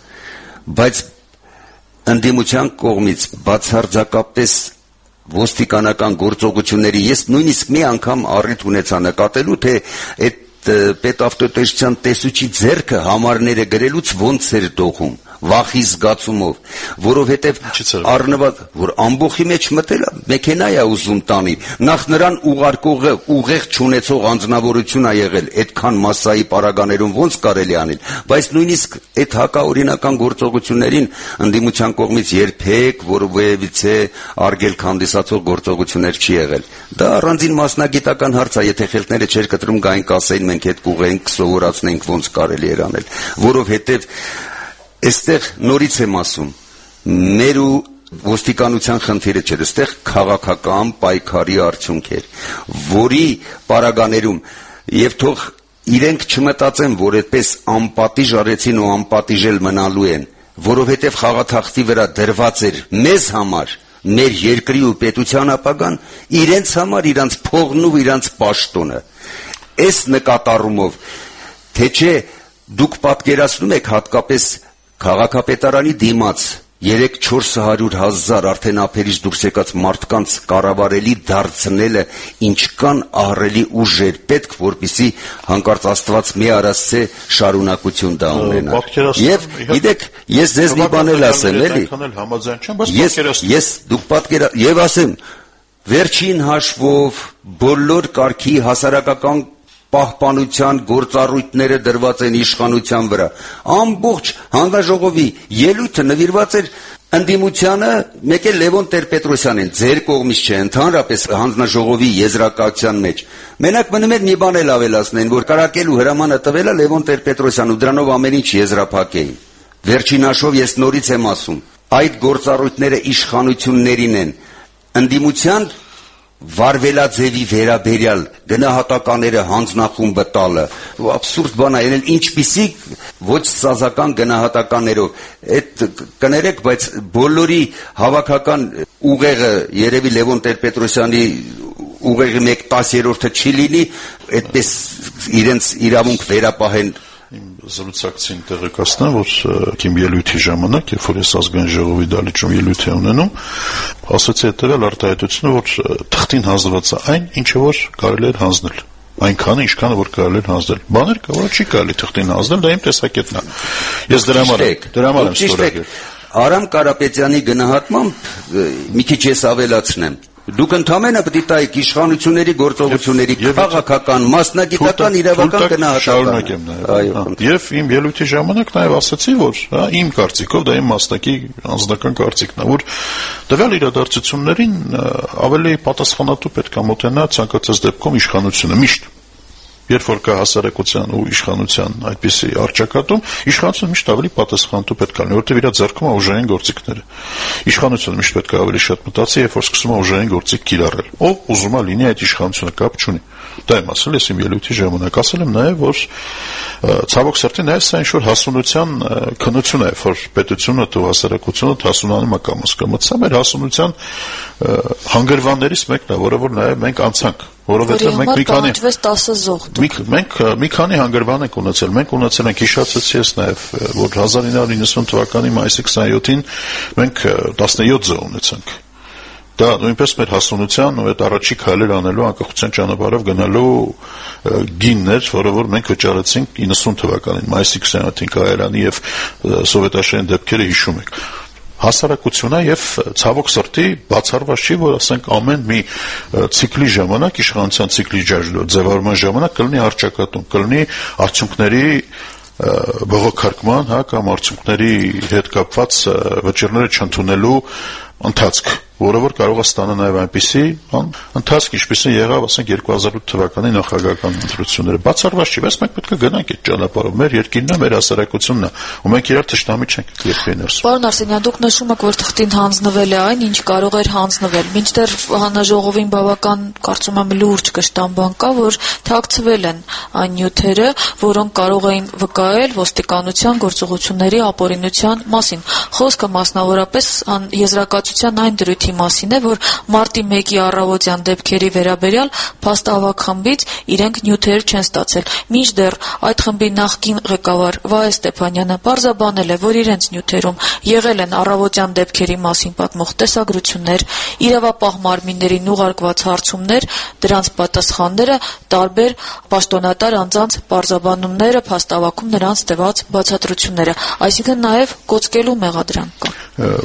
Speaker 6: բայց ընդդիմության կողմից բացարձակապես ոստիկանական գործողությունների ես նույնիսկ մի անգամ առիթ ունեցա նկատելու, թե այդ պետավտոտեսչության տեսուչի ձեռքը համարները գրելուց ոնց էր դողում, վախի զգացումով, որովհետև առնվազն որ ամբողջի մեջ մտել մեքենա է ուզում տանի, նախ նրան ուղարկողը ուղեղ չունեցող անձնավորություն է եղել, այդքան մասսայի պարագաներում ոնց կարելի անել, բայց նույնիսկ այդ հակաօրինական գործողություններին ընդդիմության կողմից երբեք որևէ արգելք հանդիսացող գործողություններ չի եղել։ Դա առանձին մասնագիտական հարց է, եթե խելքները չէր կտրում գային կասեին մենք հետ կուղենք, սովորացնենք ոնց կարելի էր անել, որովհետև Այստեղ նորից եմ ասում, մեր ու ոստիկանության խնդիրը չէր, այստեղ քաղաքական պայքարի արդյունք էր, որի պարագաներում եւ թող իրենք չմտածեն, որ այդպես անպատիժ արեցին ու անպատիժել մնալու են, որովհետեւ խաղաթախտի վրա դրված էր մեզ համար, մեր երկրի ու պետության ապագան, իրենց համար իրանց փողն ու իրանց պաշտոնը։ Այս նկատառումով, թե չէ դուք պատկերացնում եք հատկապես քաղաքապետարանի դիմաց երեք-չորս հարյուր հազար արդեն ափերից դուրս եկած մարդկանց կառավարելի դարձնելը ինչքան ահռելի ուժ էր պետք, որպեսզի հանկարծ Աստված մի արասցե շարունակություն դա ունենա։ Եվ գիտեք, ես ձեզ մի բան էլ ասեմ, էլի։ Ես ես դուք պատկերա եւ ասեմ, վերջին հաշվով բոլոր կարգի հասարակական պահպանության գործառույթները դրված են իշխանության վրա։ Ամբողջ հանձնաժողովի ելույթը նվիրված էր ընդդիմությանը, մեկ էլ Լևոն Տեր-Պետրոսյանին, ձեր կողմից չէ, ընդհանրապես հանձնաժողովի եզրակացության մեջ։ Մենակ մնում էր մի բան էլ ավելացնեն, որ կարակելու հրամանը տվել է Լևոն Տեր-Պետրոսյան ու դրանով ամեն ինչ եզրափակ էին։ Վերջին հաշվով ես նորից եմ ասում, այդ գործառույթները իշխանություններին են, ընդդիմության վարվելաձևի վերաբերյալ գնահատականները հանձնախումբը տալը абսուրդ բան է, ելել ինչպիսի ոչ սազական գնահատականներով, այդ կներեք, բայց բոլորի հավաքական ուղեղը երևի Լևոն Տեր-Պետրոսյանի ուղեղի մեկ տասներորդը չի լինի, այդպես իրենց իրավունք վերապահեն։
Speaker 5: Իմ զրուցակցին տեղեկացնեմ, որ իմ ելույթի ժամանակ, երբ որ ես ազգային ժողովի դալիճում ելույթ եմ ունենում, ասացի հետևյալ արտահայտությունը, որ թղթին հանձնված է այն, ինչը որ կարելի էր հանձնել, այնքանը, ինչքանը որ կարելի էր հանձնել։ Բաներ կա, որ չի կարելի թղթին հանձնել, դա իմ տեսակետն է։ Ես դրա համար դրա համար եմ ստորագրել։
Speaker 6: Արամ Կարապետյանի գնահատմամբ մի քիչ ես ավելացնեմ։ Դուք ընդամենը պետք է տայք իշխանությունների գործողությունների քաղաքական, մասնագիտական, իրավական գնահատական։
Speaker 5: Եվ իմ ելույթի ժամանակ նաև ասացի, որ իմ կարծիքով, դա իմ մասնակի անձնական կարծիքն է, որ տվյալ իրադարձություններին ավելի պատասխանատու պետք է մոտենա ցանկացած դեպքում իշխանությունը միշտ։ Երբ որ կա հասարակության ու իշխանության այդպիսի առճակատում, իշխանությունը միշտ ավելի պատասխանատու պետք է լինի, որտեղ իր ձեռքում է ուժային գործիքները։ Իշխանությունը միշտ պետք է ավելի շատ մտածի, երբ որ սկսում է ուժային գործիք կիրառել։ Ով ուզում է լինի այդ իշխանությունը, կապ չունի։ Դա եմ ասել ես իմ ելույթի ժամանակ, ասել եմ նաև, որ ցավոք սրտի նաև սա ինչ-որ հասունության քննություն է, որ պետությունը ու հասարակությունը հասունանում է կամաց-կամաց։ Սա մեր հասունության հանգրվաններից մեկն է, որը որ նաև մենք անցանք, որովհետև մենք մի քանի մենք մի քանի հանգրվան ենք ունեցել, մենք ունեցել ենք, հիշեցի ես նաև, որ հազար ինը հարյուր իննսուն թվականի մայիսի քսաներկուին մենք տասնյոթ զոհ ունեցանք։ Դա նույնպես մեր հասունության ու այդ առաջի քայլեր անելու անկախության ճանապարհով գնալու գինն էր, որը որ մենք վճարեցինք իննսուն թվականին մայիսի քսաներկուին Կայարանի եւ սովետաշեն դեպքերը հիշում եք։ հասարակությունը եւ ցավոք սրտի բացառված չի, որ ասենք ամեն մի ցիկլի ժամանակ, իշխանության ցիկլի ձևավորման ժամանակ կլինի արճակատում, կլինի արդյունքների բողոքարկման, հա, կամ արդյունքների հետ կապված վճիռները չընդունելու ընթացք, որը որ կարող է ստանալ նաև այնպիսի ընթացք, ինչպիսին եղավ, ասենք երկու հազար ութ թվականի նախագահական ընտրությունները։ Բացառված չի, բայց մենք պետք է գնանք այդ ճանապարհով։ Մեր երկիրն է, մեր հասարակությունն է, ու մենք իրար թշնամի չենք երկրի ներսում։
Speaker 4: Պարոն Արսենյան, դուք նշում եք, որ թղթին հանձնվել է այն, ինչ կարող էր հանձնվել։ Մինչդեռ հանրաժողովին բավական, կարծում եմ, լուրջ կշտամբան կա, որ թաքցվել են այն նյութերը, որոնք կարող էին վկայել ոստիկանության գործողությունների ապօրինության մասին։ Խոսքը մասնավորապես եզրակացության այն դրույթի մասին է, որ մարտի մեկի առավոտյան դեպքերի վերաբերյալ փաստավակ խմբից իրենք նյութեր չեն ստացել։ Մինչդեռ այդ խմբի նախկին ղեկավար Վահե Ստեփանյանը պարզաբանել է, որ իրենց նյութերում եղել են առավոտյան դեպքերի մասին պատմող տեսագրություններ, իրավապահ մարմիններին ուղարկված հարցումներ, դրանց պատասխանները, տարբեր պաշտոնատար անձանց պարզաբանումները, փաստավաքում նրանց տված բացատրությունները, այսինքն նաև կոծկելու մեղադրանք կա։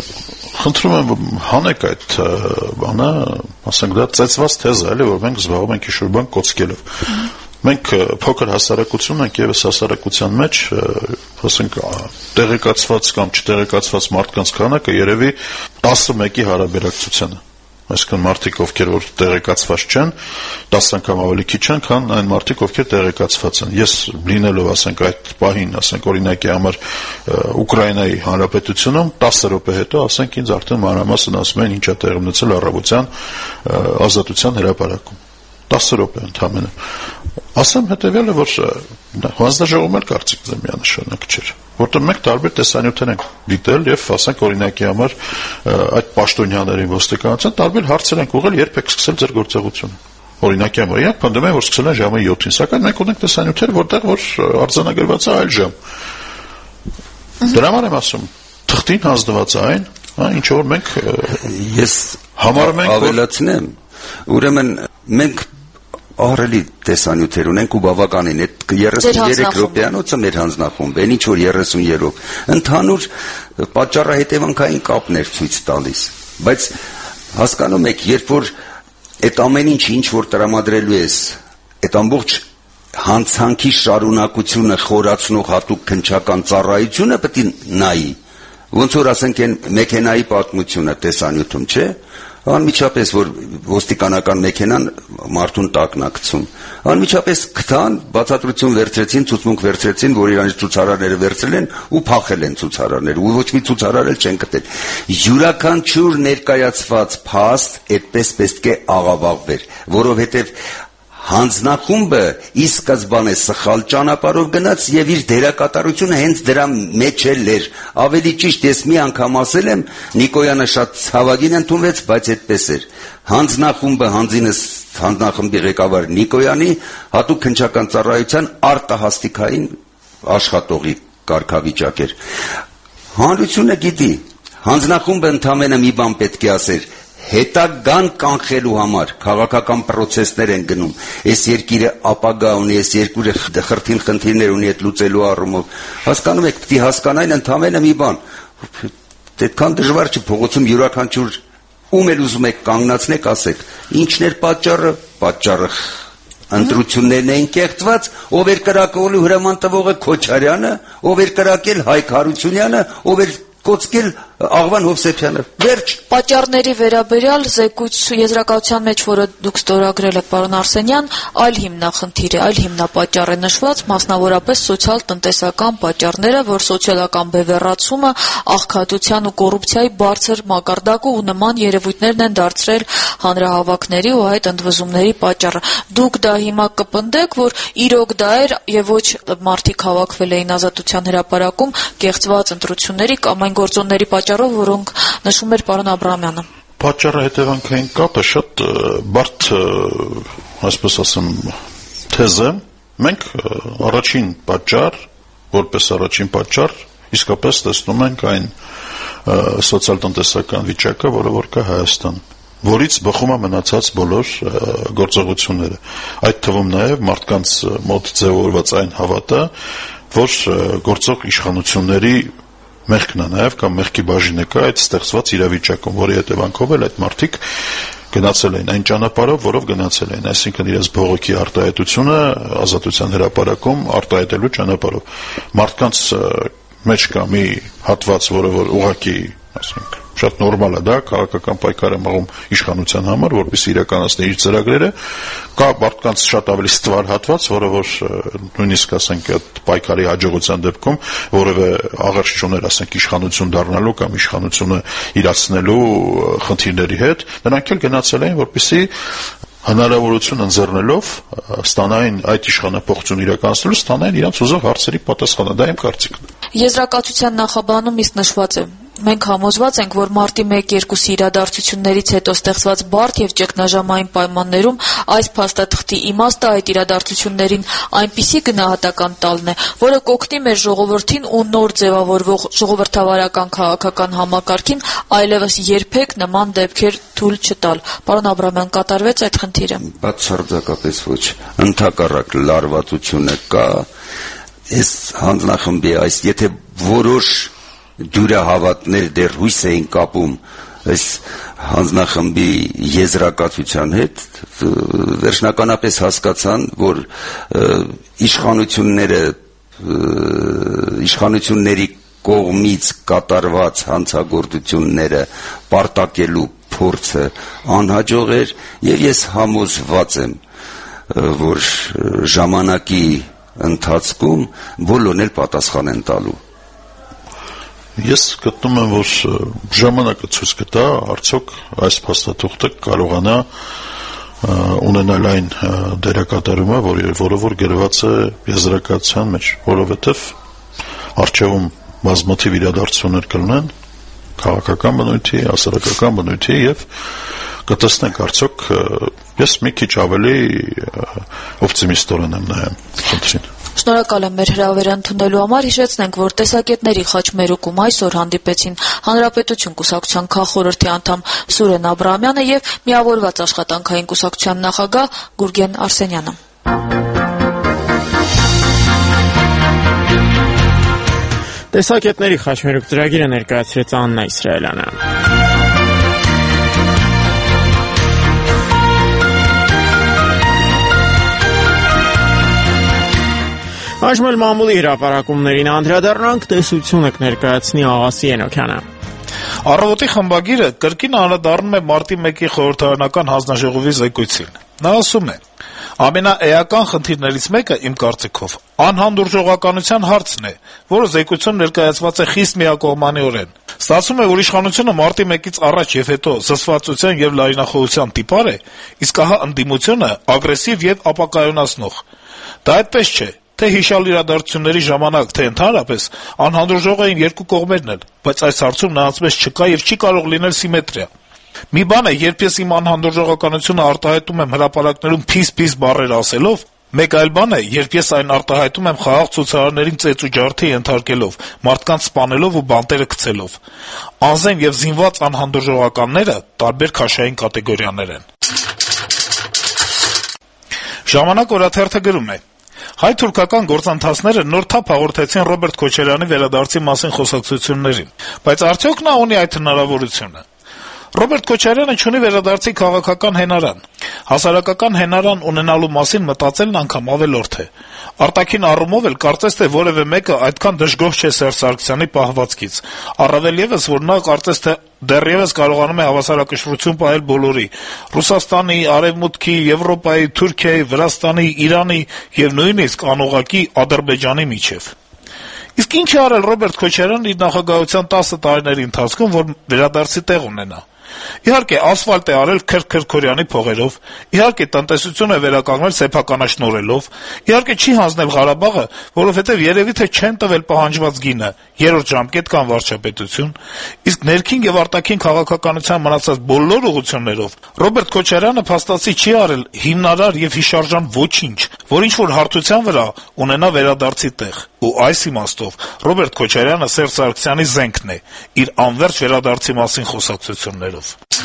Speaker 5: Խնդրում եմ հանեք այդ բանը, ասենք դա ծեծված թեզ է, էլի, որ մենք զբաղվում ենք ինչ-որ բան կոծկելով։ Մենք փոքր հասարակություն ենք, եւս հասարակության մեջ, ասենք, տեղեկացված կամ չտեղեկացված մարդկանց քանակը երևի տասը մեկի հարաբերակցությանը։ Այսինքն մարդիկ, ովքեր որ տեղեկացված չեն, տասը անգամ ավելի քիչ են, քան այն մարդիկ, ովքեր տեղեկացված են։ Ես լինելով, ասենք, այդ պահին, ասենք, օրինակի համար Ուկրաինայի Հանրապետությունում տասը րոպե հետո, ասենք, ինձ արդեն մանրամասն ասում են ինչա տեղի ունեցել առավոտյան Ազատության հրապարակում։ տասը րոպե ընդամենը։ Ասեմ հետեւյալը, որ հանձնաժողովում էլ կարծիք դեմ միանշանակ չէր, որտեղ մենք տարբեր տեսանյութեր ենք դիտել եւ ասենք օրինակի համար այդ պաշտոնյաների ոստիկանության տարբեր հարցեր ենք ուղղել, երբ եք սկսել ձեր գործողությունը։ Օրինակի համար իրանք պնդում են, որ սկսել են ժամը յոթին, սակայն մենք ունենք տեսանյութեր, որտեղ որ արձանագրված է այլ ժամ։ Դրա համար եմ ասում, թղթին հանձնված է այն, հա, ինչ որ մենք
Speaker 6: ես
Speaker 5: համարում ենք
Speaker 6: ավելացնեմ, ուրեմն մենք ահռելի տեսանյութեր ունենք ու բավականին այդ երեսուններեք րոպեանոցը մեր հանձնախումբ, այն ինչ որ երեսուներով ընդհանուր պատճառահետևանքային կապներ ցույց տալիս, բայց հասկանում եք, երբ որ այդ ամեն ինչ ինչ որ տրամադրելու ես, այդ ամբողջ հանցանքի շարունակությունը խորացնող հատուկ քննչական ծառայությունը պետք է նայի, ոնց որ ասենք այն մեքենայի պատմությունը տեսանյութում, չէ՞։ Անմիջապես որ ոստիկանական մեքենան մարդուն տակնակցում, անմիջապես գտան, բացատրություն վերցրեցին, ցուցմունք վերցրեցին, որ իրանց ցուցարարները վերցրել են ու փախել են ցուցարարները, ու ոչ մի ցուցարար էլ չեն գտել։ Յուրաքանչյուր ներկայացված փաստ այդպես պետք է աղավաղվեր, որովհետև հանձնախումբը ի սկզբանե սխալ ճանապարհով գնաց եւ իր դերակատարությունը հենց դրա մեջ էր։ Ավելի ճիշտ, ես մի անգամ ասել եմ, Նիկոյանը շատ ցավագին ընդունվեց, բայց այդպես էր։ Հանձնախումբը հանձինս հանձնախմբի ղեկավար Նիկոյանի հատուկ քննչական ծառայության արտահասթիկային աշխատողի կարգավիճակ էր։ Հանրությունը գիտի, հանձնախումբը ընդամենը մի բան պետք է ասեր. հետագան կանխելու համար քաղաքական process-ներ են գնում, այս երկիրը ապագա ունի, այս երկիրը խրթին խնդիրներ ունի այդ լուծելու առումով, հասկանում եք, պետք է հասկանային ընդամենը մի բան, այդքան դժվար չի, փողոցում յուրաքանչյուր ում էլ ուզում եք կանգնացնեք, ասեք, ինչն էր պատճառը, պատճառը ընտրություններն էին կեղծված, ով էր կրակելու հրաման տվողը Քոչարյանը, ով էր կրակել Հայկ Հարությունյանը, ով էր կոծկել Աղվան Հովսեփյանը։ Վերջ։
Speaker 4: Պատճառների վերաբերյալ զեկույց եզրակացության մեջ, որը դուք ստորագրել եք, պարոն Արսենյան, այլ հիմնախնդիր է, այլ հիմնապատճառ է նշված, մասնավորապես սոցիալ-տնտեսական պատճառները, որ սոցիալական բևեռացումը, աղքատության ու կոռուպցիայի բարձր մակարդակը ու նման երևույթներն են դարձրել հանրահավաքների ու այդ ընդվզումների պատճառը։ Դուք դա հիմա կպնդեք, որ իրոք դա էր եւ ոչ մարդիկ հավաքվել էին Ազատության հրապարակում կեղծված ընտրությունների կամ այն գործոնների պատճառով, որոնք նշում էր պարոն Աբրահամյանը։
Speaker 5: Պատճառը հետևանքային կապը շատ բարդ, այսպես ասեմ, թեզ է։ Մենք առաջին պատճառ, որպես առաջին պատճառ, իսկապես տեսնում ենք այն սոցիալ-տնտեսական վիճակը, որը որ կա Հայաստանում, որից բխում է մնացած բոլոր գործողությունները։ Այդ թվում նաև մարդկանց մոտ ձևավորված այն հավատը, որ գործող իշխանությունների մեղքն է նաև կամ մեղքի բաժինը կա այդ ստեղծված իրավիճակում, որի հետևանքով էլ այդ մարդիկ գնացել էին այն ճանապարհով, որով գնացել էին, այսինքն իրենց բողոքի արտահայտությունը ազատության հրապարակում արտահայտելու ճանապարհով։ Մարդկանց մեջ կա մի հատված, որը որ ուղղակի, ասենք, շատ նորմալ է դա, քաղաքական պայքար է մղում իշխանության համար, որպեսզի իրականացնի իր ծրագրերը, կա մարդկանց շատ ավելի ստվար հատված, որը որ նույնիսկ ասենք այդ պայքարի հաջողության դեպքում որևէ աղերս չուներ, ասենք, իշխանություն դառնալու կամ իշխանությունը իրացնելու խնդիրների հետ, նրանք էլ գնացել էին, որպեսզի հնարավորություն ընձեռնելով ստանային այդ իշխանապողություն իրականացնելու, ստանային իրենց ուզող հարցերի պատասխանը, դա իմ կարծիքն է։
Speaker 4: Եզրակացության նախաբանում իսկ նշված է. մենք համոզված ենք, որ մարտի մեկ-երկուսի իրադարձություններից հետո ստեղծված բարդ եւ ճգնաժամային պայմաններում այս փաստաթղթի իմաստը այդ իրադարձություններին այնպիսի գնահատական տալն է, որը կօգնի մեր ժողովրդին ու նոր ձևավորվող ժողովրդավարական քաղաքական համակարգին այլևս երբեք նման դեպքեր թույլ չտալ։ Պարոն Աբրամյան, կատարվեց այդ խնդիրը։
Speaker 6: Բացարձակապես ոչ, ընդհակառակ լարվածությունը կա։ Այս հանձնախմբի այս եթե որոշ դյուրահավատներ դեռ հույս էին կապում այս հանձնախմբի եզրակացության հետ, վերջնականապես հասկացան, որ իշխանությունները իշխանությունների կողմից կատարված հանցագործությունները պարտակելու փորձը անհաջող էր, եւ ես համոզված եմ, որ ժամանակի ընթացքում բոլորն էլ պատասխան են տալու։
Speaker 5: Ես գտնում եմ, որ ժամանակը ցույց կտա, արդյոք այս փաստաթուղթը կարողանա ունենալ այն դերակատարումը, որը որ գրված է եզրակացության մեջ, որովհետև առջևում բազմաթիվ իրադարձություններ կլինեն, քաղաքական բնույթի, հասարակական բնույթի, եւ կտեսնենք արդյոք ես մի քիչ ավելի օպտիմիստորեն եմ նայում խնդրին։
Speaker 4: Շնորհակալ եմ մեր հրավերը ընդունելու համար, հիշեցնենք, որ տեսակետների խաչմերուկում այսօր հանդիպեցին Հանրապետություն կուսակցության քաղխորհրդի անդամ Սուրեն Աբրահամյանը եւ Միավորված աշխատանքային կուսակցության նախագահ Գուրգեն Արսենյանը։
Speaker 1: Տեսակետների խաչմերուկ ծրագիրը ներկայացրեց Աննա Իսրայելյանը։ Այժմ էլ մամուլի հրապարակումներին անդրադառնանք, տեսությունը կներկայացնի Աղասի Էնոքյանը։
Speaker 7: Առավոտի խմբագիրը կրկին անդրադառնում է մարտի մեկի խորհրդարանական հանձնաժողովի զեկույցին։ Նա ասում է. ամենաէական խնդիրներից մեկը, իմ կարծիքով, անհանդուրժողականության հարցն է, որը զեկույցում ներկայացված է խիստ միակողմանիորեն։ Ստացվում է, որ իշխանությունը մարտի մեկից առաջ եւ հետո զսպվածության եւ լայնախոհության տիպար է, իսկ ահա ընդդիմությունը ագրեսիվ եւ ապակայունացնող։ Դա այդպես չէ, թե հիշալ իրադարձությունների ժամանակ, թե ընդհանրապես անհանդուրժող էին երկու կողմերն էլ, բայց այս հարցում նրանց մեջ չկա եւ չի կարող լինել սիմետրիա։ Մի բան է, երբ ես իմ անհանդուրժողականությունը արտահայտում եմ հրապարակներում փիս-փիս բառեր ասելով, մեկ այլ բան է, երբ ես այն արտահայտում եմ խաղաղ ցուցարարներին ծեծ ու ջարդի ենթարկելով, մարդկանց սպանելով ու բանտերը գցելով։ Անզեն եւ զինված անհանդուրժողականները տարբեր քաշային կատեգորիաներ են։ Ժամանակ օրաթերթը գրում է. հայ-թուրքական գործընթացները նոր թափ հաղորդեցին Ռոբերտ Քոչարյանի վերադարձի մասին խոսակցություններին, բայց արդյոք նա ունի այդ հնարավորությունը։ Ռոբերտ Քոչարյանը չունի վերադարձի քաղաքական հենարան։ Հասարակական հենարան ունենալու մասին մտածելն անգամ ավելորդ է։ Արտաքին առումով էլ կարծես թե որևէ մեկը այդքան դժգոհ չէ Սերժ Սարգսյանի պահվածքից։ Առավել եւս, որ նա կարծես թե դեռևս կարողանում է հավասարակշռություն պահել բոլորի՝ Ռուսաստանի, Արևմուտքի, Եվրոպայի, Թուրքիայի, Վրաստանի, Իրանի եւ նույնիսկ անուղղակի Ադրբեջանի միջև։ Իսկ ինչ է արել Ռոբերտ Քոչարյանն իր նախագահության տասը տարիների ընթացքում, որ վերադարձի տեղ ունենա։ Իհարկե, ասֆալտ է արել Քրքրքորյանի փողերով, իհարկե տնտեսություն է վերականգնել սեփականաշնորհելով, իհարկե չի հանձնել Ղարաբաղը, որովհետև երևի թե չեն տվել պահանջված գինը, երրորդ ժամկետ կամ վարչապետություն, իսկ ներքին եւ արտաքին քաղաքականության մնացած բոլոր ուղղություններով Ռոբերտ Քոչարյանը փաստացի չի արել հիմնարար եւ հիշարժան ոչինչ, որ ինչ որ հարթության վրա ունենա վերադարձի տեղ։ Ու այս իմաստով Ռոբերտ Քոչարյանը Սերժ Սարգսյանի զենքն է իր անվերջ վերադարձի մասին խոսակցություններով։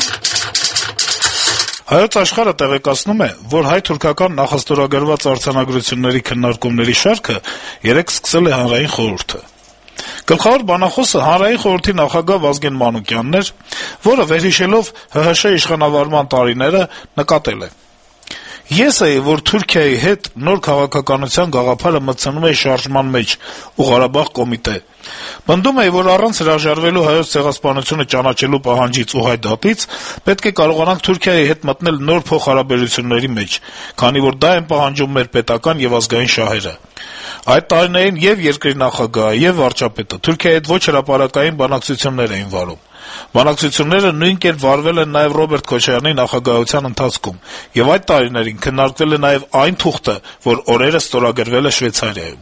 Speaker 7: Հայոց աշխարհը տեղեկացնում է, որ հայ-թուրքական նախաստորագրված արձանագրությունների քննարկումների շարքը երեկ սկսել է հանրային խորհուրդը։ Գլխավոր բանախոսը Հանրային խորհրդի նախագահ Վազգեն Մանուկյանն էր, որը վերհիշելով ՀՀՇ իշխանավարման տարիները նկատել է. «Ես էի, որ Թուրքիայի հետ նոր քաղաքականության գաղափարը մտցնում էի շարժման մեջ ու Ղարաբաղ կոմիտե։ Պնդում էի, որ առանց հրաժարվելու հայոց ցեղասպանությունը ճանաչելու պահանջից ու հայդատից պետք է կարողանանք Թուրքիայի հետ մտնել նոր փոխհարաբերությունների մեջ, քանի որ դա են պահանջում մեր պետական եւ ազգային շահերը։ Այդ տարիներին եւ երկրի նախագահը եւ վարչապետը Թուրքիայի հետ ոչ հրապարակային բանակցություններ էին վարում։ Բանակցությունները նույն կերպ վարվել են նաեւ Ռոբերտ Քոչարյանի նախագահության ընթացքում, եւ այդ տարիներին քննարկվել է նաեւ այն թուղթը, որ օրերս ստորագրվել է Շվեյցարիայում»։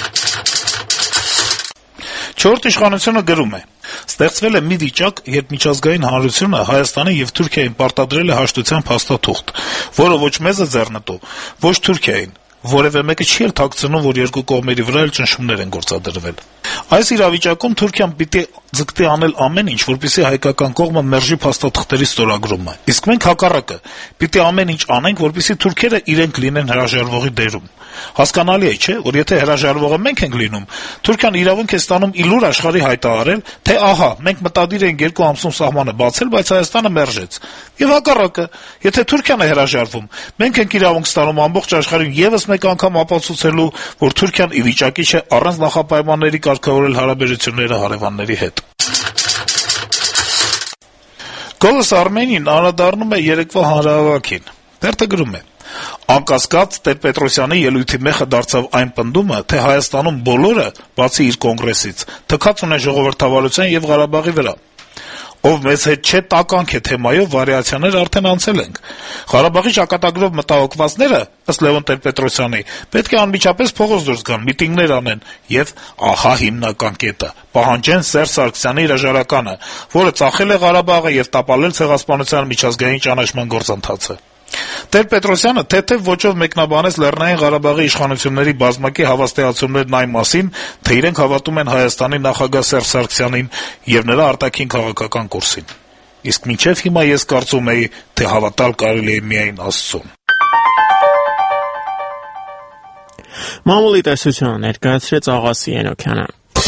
Speaker 7: Չորրորդ իշխանությունը գրում է. «Ստեղծվել է մի վիճակ, երբ միջազգային հանրությունը Հայաստանի եւ Թուրքիային պարտադրել է հաշտության փաստաթուղթ, որը ոչ մեզ է ձեռնտու, ոչ Թուրքիային։ Որևէ մեկը չի էլ թաքցնում, որ երկու կողմերի վրա էլ ճնշումներ են գործադրվել։ Այս իրավիճակում Թուրքիան պիտի ձգտի անել ամեն ինչ, որպեսզի հայկական կողմը մերժի փաստաթղթերի ստորագրումը։ Իսկ մենք հակառակը պիտի ամեն ինչ անենք, որպեսզի թուրքերը իրենք լինեն հրաժարվողի դերում։ Հասկանալի է, չէ՞, որ եթե հրաժարվողը մենք ենք լինում, Թուրքիան իրավունք է ստանում իլուր աշխարհի հայտարարել, թե ահա, մենք մտադիր ենք երկու ամսում սահմանը բացել, բայց Հայաստանը մերժեց։ Եվ հակառակը, եթե Թուրքիան է հրաժարվում, մենք ենք իրավունք ստանում ամբողջ աշխարհին եւս մեկ անգամ ապացուցելու, որ Թուրքիան ի վիճակի չէ առանց նախապայմանների կարգավորել հարաբերությունները հարևանների հետ»։ «Գոլս Արմենին» անդրադառնում է երեկվա հանրահավաքին։ Բերդը գրում է. «Անկասկած Տեր-Պետրոսյանի ելույթի մեխը դարձավ այն պնդումը, թե Հայաստանում բոլորը, բացի իր կոնգրեսից, թքած ունեն ժողովրդավարության եւ Ղարաբաղի վրա։ Ով մեզ հետ չէ, տականք է թեմայով վարիացիաներ արդեն անցել ենք։ Ղարաբաղի ճակատագրով մտահոգվածները, ըստ Լևոն Տեր-Պետրոսյանի, պետք է անմիջապես փողոց դուրս գան, միտինգներ անեն եւ, ահա հիմնական կետը, պահանջեն Սերժ Սարգսյանի հրաժարականը, որը ծախել է Ղարաբաղը եւ տապալել ցեղասպանության միջազգային ճանաչման գործընթացը։ Տեր-Պետրոսյանը թեթև ոճով մեկնաբանեց Լեռնային Ղարաբաղի իշխանությունների բազմակի հավաստիացումներն այն մասին, թե իրենք հավատում են Հայաստանի նախագահ Սերժ Սարգսյանին եւ նրա արտաքին քաղաքական կուրսին։ Իսկ մինչեւ հիմա ես կարծում էի, թե հավատալ կարելի է միայն Աստծուն»։
Speaker 1: Մամուլի տեսությունը ներկայացրեց Աղասի Ենոքյանը։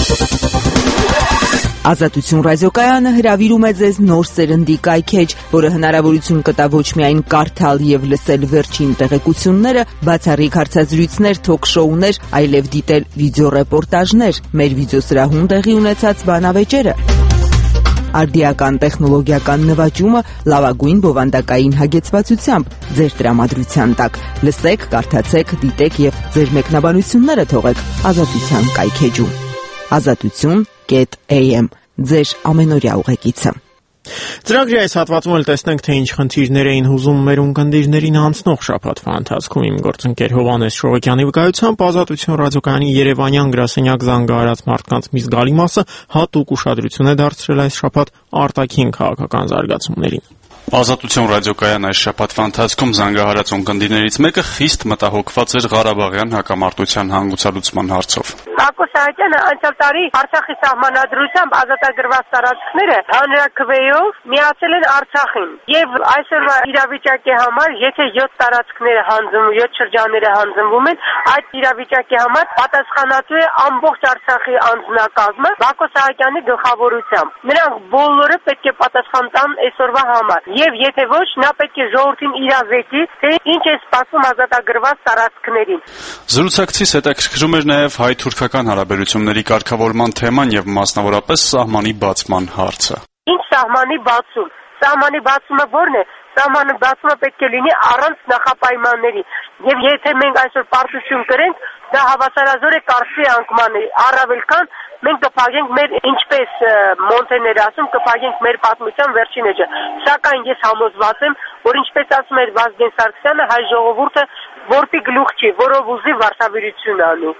Speaker 8: Ազատություն ռադիոկայանը հրավիրում է ձեզ նոր սերնդի կայքեջ, որը հնարավորություն կտա ոչ միայն կարդալ եւ լսել վերջին տեղեկությունները, բացառիկ հարցազրույցներ, թոք-շոուներ, այլև դիտել վիդեոռեպորտաժներ, մեր վիդեոսրահում տեղի ունեցած բանավեճերը։ Արդիական տեխնոլոգիական նվաճումը լավագույն բովանդակային հագեցվածությամբ ձեր տրամադրության տակ։ Լսեք, կարդացեք, դիտեք եւ ձեր մեկնաբանությունները թողեք Ազատության կայքեջում։ Ազատություն am ձեր ամենօրյա ուղեկիցը։
Speaker 1: Ծրագրի այս հատվածում էլ տեսնենք, թե ինչ խնդիրներ էին հուզում մեր ունկնդիրներին անցնող շաբաթվա ընթացքում։ Իմ գործընկեր Հովհաննես Շողոկյանի վկայությամբ Ազատություն ռադիոկայանի երևանյան գրասենյակ զանգահարած մարդկանց մի զգալի մասը հատուկ ուշադրություն է դարձրել այս շաբաթ արտաքին քաղաքական զարգացումներին։
Speaker 9: Ազատություն ռադիոկայան այս շաբաթվա ընթացքում զանգահարած ունկնդիրներից մեկը խիստ մտահոգված էր Ղարաբաղյան հակամարտության հանգուցալուծման հարցով։
Speaker 10: Բակո Սահակյանը անցյալ տարի Արցախի սահմանադրությամբ ազատագրված տարածքները հանրաքվեով միացել են Արցախին եւ այսօրվա իրավիճակի համար, եթե յոթ տարածքները հանձնվում, յոթ շրջանները հանձնվում են, այդ իրավիճակի համար պատասխանատու է ամբողջ Արցախի անձնակազմը Բակո Սահակյանի գլխավորությամբ։ Նրանք բոլորը պետք է պատասխան տան այսօրվա համար։ Եվ եթե ոչ, նա պետք է ժողովրդին իրազեկի, թե ինչ է սպասում ազատագրված տարածքներին։
Speaker 9: Զրուցակցից հետաքրքրում էր նաև հայ-թուրքական հարաբերությունների կարգավորման թեման եւ մասնավորապես սահմանի բացման հարցը։
Speaker 10: Ինչ սահմանի բացում։ Սահմանի բացումը ո՞րն է։ Սահմանի բացումը պետք է լինի առանց նախապայմանների։ Եվ եթե մենք այսօր պարտություն կրենք, դա հավասարազոր է կարծի անկմանի, առավել քան մենք կփակենք մեր, ինչպես Մոնտեն էր ասում, կփակենք մեր պատմության վերջին էջը։ Սակայն ես համոզված եմ, որ ինչպես ասում էր Վազգեն Սարգսյանը, հայ ժողովուրդը որպի գլուխ չի, որով ուզի վարսավիրություն անի։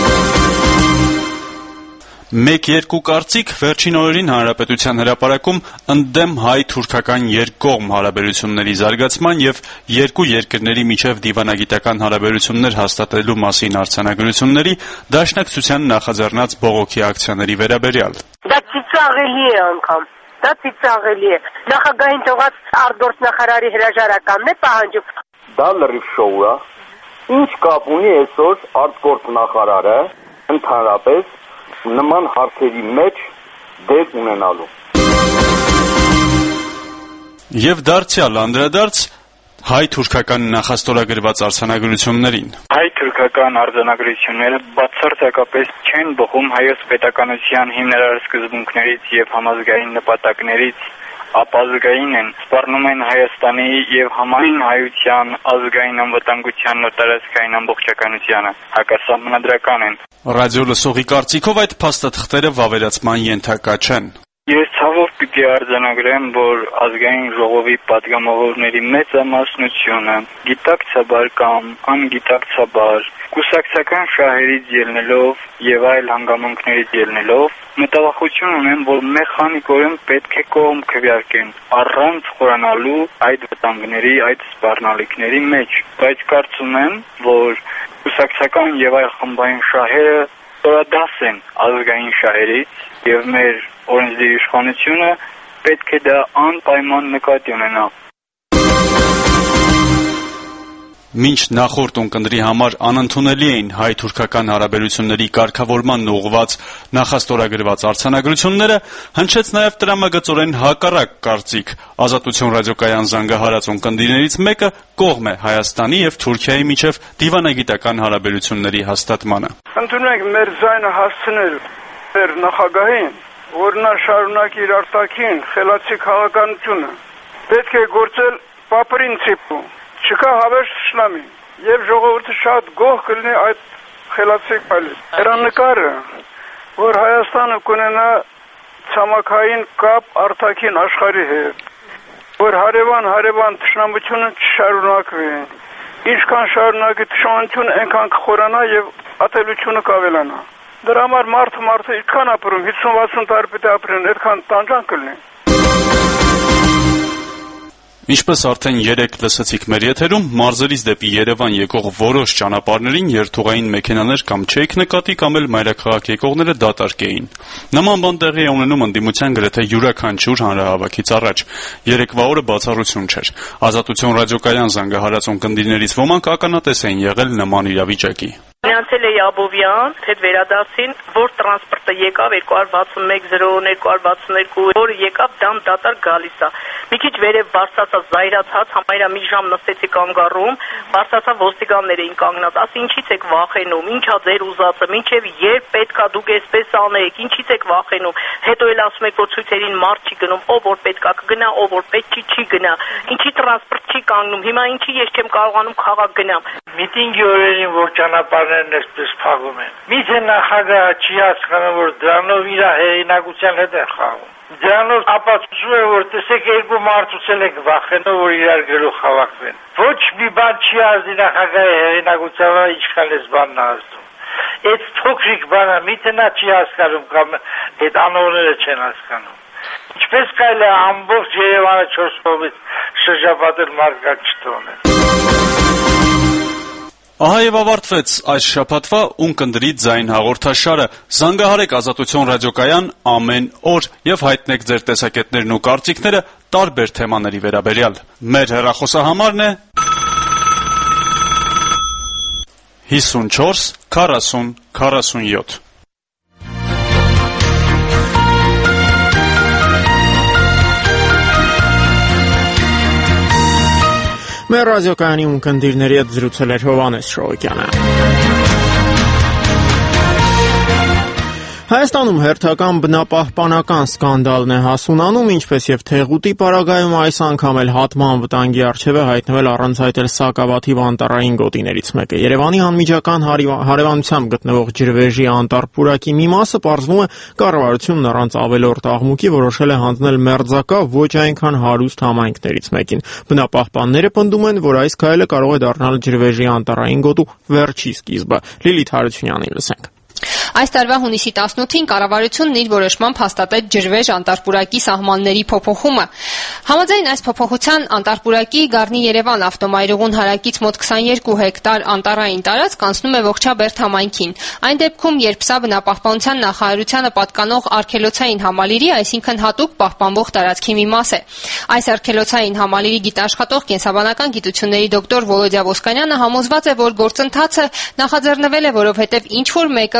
Speaker 9: Մեկ-երկու կարծիք վերջին օրերին Հանրապետության հրապարակում ընդդեմ հայ-թուրքական երկկողմ հարաբերությունների զարգացման եւ երկու երկրների միջև դիվանագիտական հարաբերություններ հաստատելու մասին արձանագրությունների դաշնակցության նախաձեռնած բողոքի ակցիաների վերաբերյալ։
Speaker 10: Դա ծիծաղելի է անգամ։ Դա ծիծաղելի է։ Նախագահին թողած արտգործնախարարի հրաժարականն է պահանջում։
Speaker 11: Դա լրիվ շոու է։ Ինչ կապ ունի այսօր արտգործնախարարը ընդհանրապես նման հարցերի մեջ դեր ունենալու։
Speaker 9: Եվ դարձյալ անդրադարձ հայ-թուրքական նախաստորագրված արձանագրություններին։
Speaker 12: Հայ-թուրքական արձանագրությունները բացարձակապես չեն բխում հայոց պետականության հիմնարար սկզբունքներից եւ համազգային նպատակներից, ապազգային են, սպառնում են Հայաստանի եւ համայն հայության ազգային անվտանգությանն ու տարածքային ամբողջականությանը, հակասահմանադրական են։
Speaker 9: Ռադիո լսողի կարծիքով այդ փաստաթղթերը վավերացման ենթակա չեն։
Speaker 12: Ես ցավով պիտի արձանագրեմ, որ ազգային ժողովի պատգամավորների մեծամասնությունը գիտակցաբար կամ անգիտակցաբար կուսակցական շահերից ելնելով եւ այլ հանգամանքներից ելնելով մտավախություն ունեն, որ մեխանիկորեն պետք է կողմ քվեարկեն առանց խորանալու այդ վտանգների, այդ սպառնալիքների մեջ, բայց կարծում եմ, որ կուսակցական եւ այլ խմբային շահերը ստորադաս են ազգային շահերից եւ մեր օրենսդիր իշխանությունը պետք է դա անպայման նկատի ունենա։
Speaker 9: Մինչ նախորդ ունկնդրի համար անընդունելի էին հայ-թուրքական հարաբերությունների կարգավորման ուղղված նախաստորագրված արձանագրությունները, հնչեց նաև տրամագծորեն հակառակ կարծիք։ Ազատություն ռադիոկայան զանգահարած ունկնդիրներից մեկը կողմ է Հայաստանի եւ Թուրքիայի միջև դիվանագիտական հարաբերությունների հաստատմանը։
Speaker 13: Ընդունեք մեր ձայնը հասցնել մեր նախագահին, որ նա շարունակի իր արտաքին խելացի քաղաքականությունը։ Պետք է գործել պապրինցիպու, չկա հավերժ թշնամի, եւ ժողովուրդը շատ գոհ կլինի այդ խելացի քայլից։ Հեռանկարը, որ Հայաստանը կունենա ցամաքային կապ արտաքին աշխարհի հետ, որ հարևան-հարևան թշնամությունը չշարունակվի։ Ինչքան շարունակի թշնամությունը, այնքան կխորանա եւ ատելությունը կավելանա։ Դրա համար մարդը մարդը ինչքան ապրում, հիսուն-վաթսուն տարի պետք է ապրեն, այդքան տանջան կլինի։
Speaker 9: Ինչպես արդեն երեք լսեցիք մեր եթերում, մարզերից դեպի Երևան եկող որոշ ճանապարհներին երթուղային մեքենաներ կամ չեք նկատի, կամ էլ մայրաքաղաք եկողները դատարկ էին։ Նման բան տեղի է ունենում ընդդիմության գրեթե յուրաքանչյուր հանրահավաքից առաջ։ Երեկվա օրը բացառություն չէր։ Ազատություն ռադիոկայան զանգահարած ունկնդիրներից ոմանք ականատես էին եղել նման իրավիճակի։
Speaker 14: Միացել է Աբովյան, հետ վերադասին, որ տրանսպորտը եկավ երկու հազար վաթսունմեկ զրո երկու հազար վաթսուններկու, որ եկավ դամ դատար գալիս է։ Մի քիչ վերև բարձրացած զայրացած, համարյա մի ժամ նստեցի կանգառում, բարձրացավ ոստիկաններ էին կանգնած, ասի ինչից եք վախենում, ինչա ձեր ուզածը, մինչև երբ պետքա դուք էսպես անեք, ինչից եք վախենում։ Հետո էլ ասում եք, որ ցույցերին մարդ չի գնում, ով որ պետքա կգնա, ով որ պետք չի չի գնա։ Ինչի տրանսպորտ չի կանգնում, հիմա ինչի ես չեմ կարողանում քաղաք գնամ։
Speaker 15: Միտինգի օրերին որ ճանապարհներն այսպես փակում են։ Միթե նախագահը չի հասկանում, որ դրանով իր հեղինակության հետ է խաղում։ Դրանով ապացուցում է, որ տեսեք երկու մարդուցել եք վախենով, որ իրար գլուխ հավաքվեն։ Ոչ մի բան չի ազդի նախագահի հեղինակությանը, ինչքան էս բանն ազդում։ Այդ փոքրիկ բանը միթե նա չի հասկանում կամ այդ անողները չեն հասկանում։ Ինչպես կարելի է ամբողջ Երևանը չորս կողմից շրջապատել մարդկանց չթողնել։
Speaker 9: Ահա եւ ավարտվեց այս շաբաթվա ունկնդրի ձայն հաղորդաշարը։ Զանգահարեք Ազատություն ռադիոկայան ամեն օր եւ հայտնեք ձեր տեսակետներն ու կարծիքները տարբեր թեմաների վերաբերյալ։ Մեր հեռախոսահամարն է հիսունչորս քառասուն քառասունյոթ։
Speaker 1: Մեր ռադիոկայանի ունկնդիրների հետ զրուցել էր Հովհաննես Շողոկյանը։ Հայաստանում հերթական բնապահպանական սկանդալն է հասունանում, ինչպես եւ Թեղուտի պարագայում այս անգամ էլ հատման վտանգի առջեւ է հայտնվել առանց այտել Սակավաթիվ անտառային գոտիներից մեկը։ Երևանի անմիջական հարևանությամբ գտնվող ջրվեժի անտառ-պուրակի մի մասը պարզվում է կառավարությունն առանց ավելորդ աղմուկի որոշել է հանձնել մերձակա ոչ այնքան հարուստ համայնքներից մեկին։ Բնապահպանները պնդում են, որ այս քայլը կարող է դառնալ ջրվեժի անտառային գոտու վերջի սկիզբը։ Լիլիթ Հարությունյանին լսենք։
Speaker 16: Այս տարվա հունիսի տասնութին կառավարությունն իր որոշմամբ հաստատեց ջրվեժ անտառ-պուրակի սահմանների փոփոխումը։ Համաձայն այս փոփոխության անտառ-պուրակի Գառնի Երևան ավտոմայրուղուն հարակից մոտ քսաներկու հեկտար անտառային տարածք անցնում է Ողջաբերդ համայնքին։ Այն դեպքում, երբ սա բնապահպանության նախարարությանը պատկանող արգելոցային համալիրի, այսինքն հատուկ պահպանվող տարածքի մի մաս է։ Այս արգելոցային համալիրի գիտաշխատող կենսաբանական գիտությունների դոկտոր Վոլոդյա Ոսկանյանը համոզված է, որ գործընթացը նախաձեռնվել է, որովհետև ինչ որ մեկը ուզում է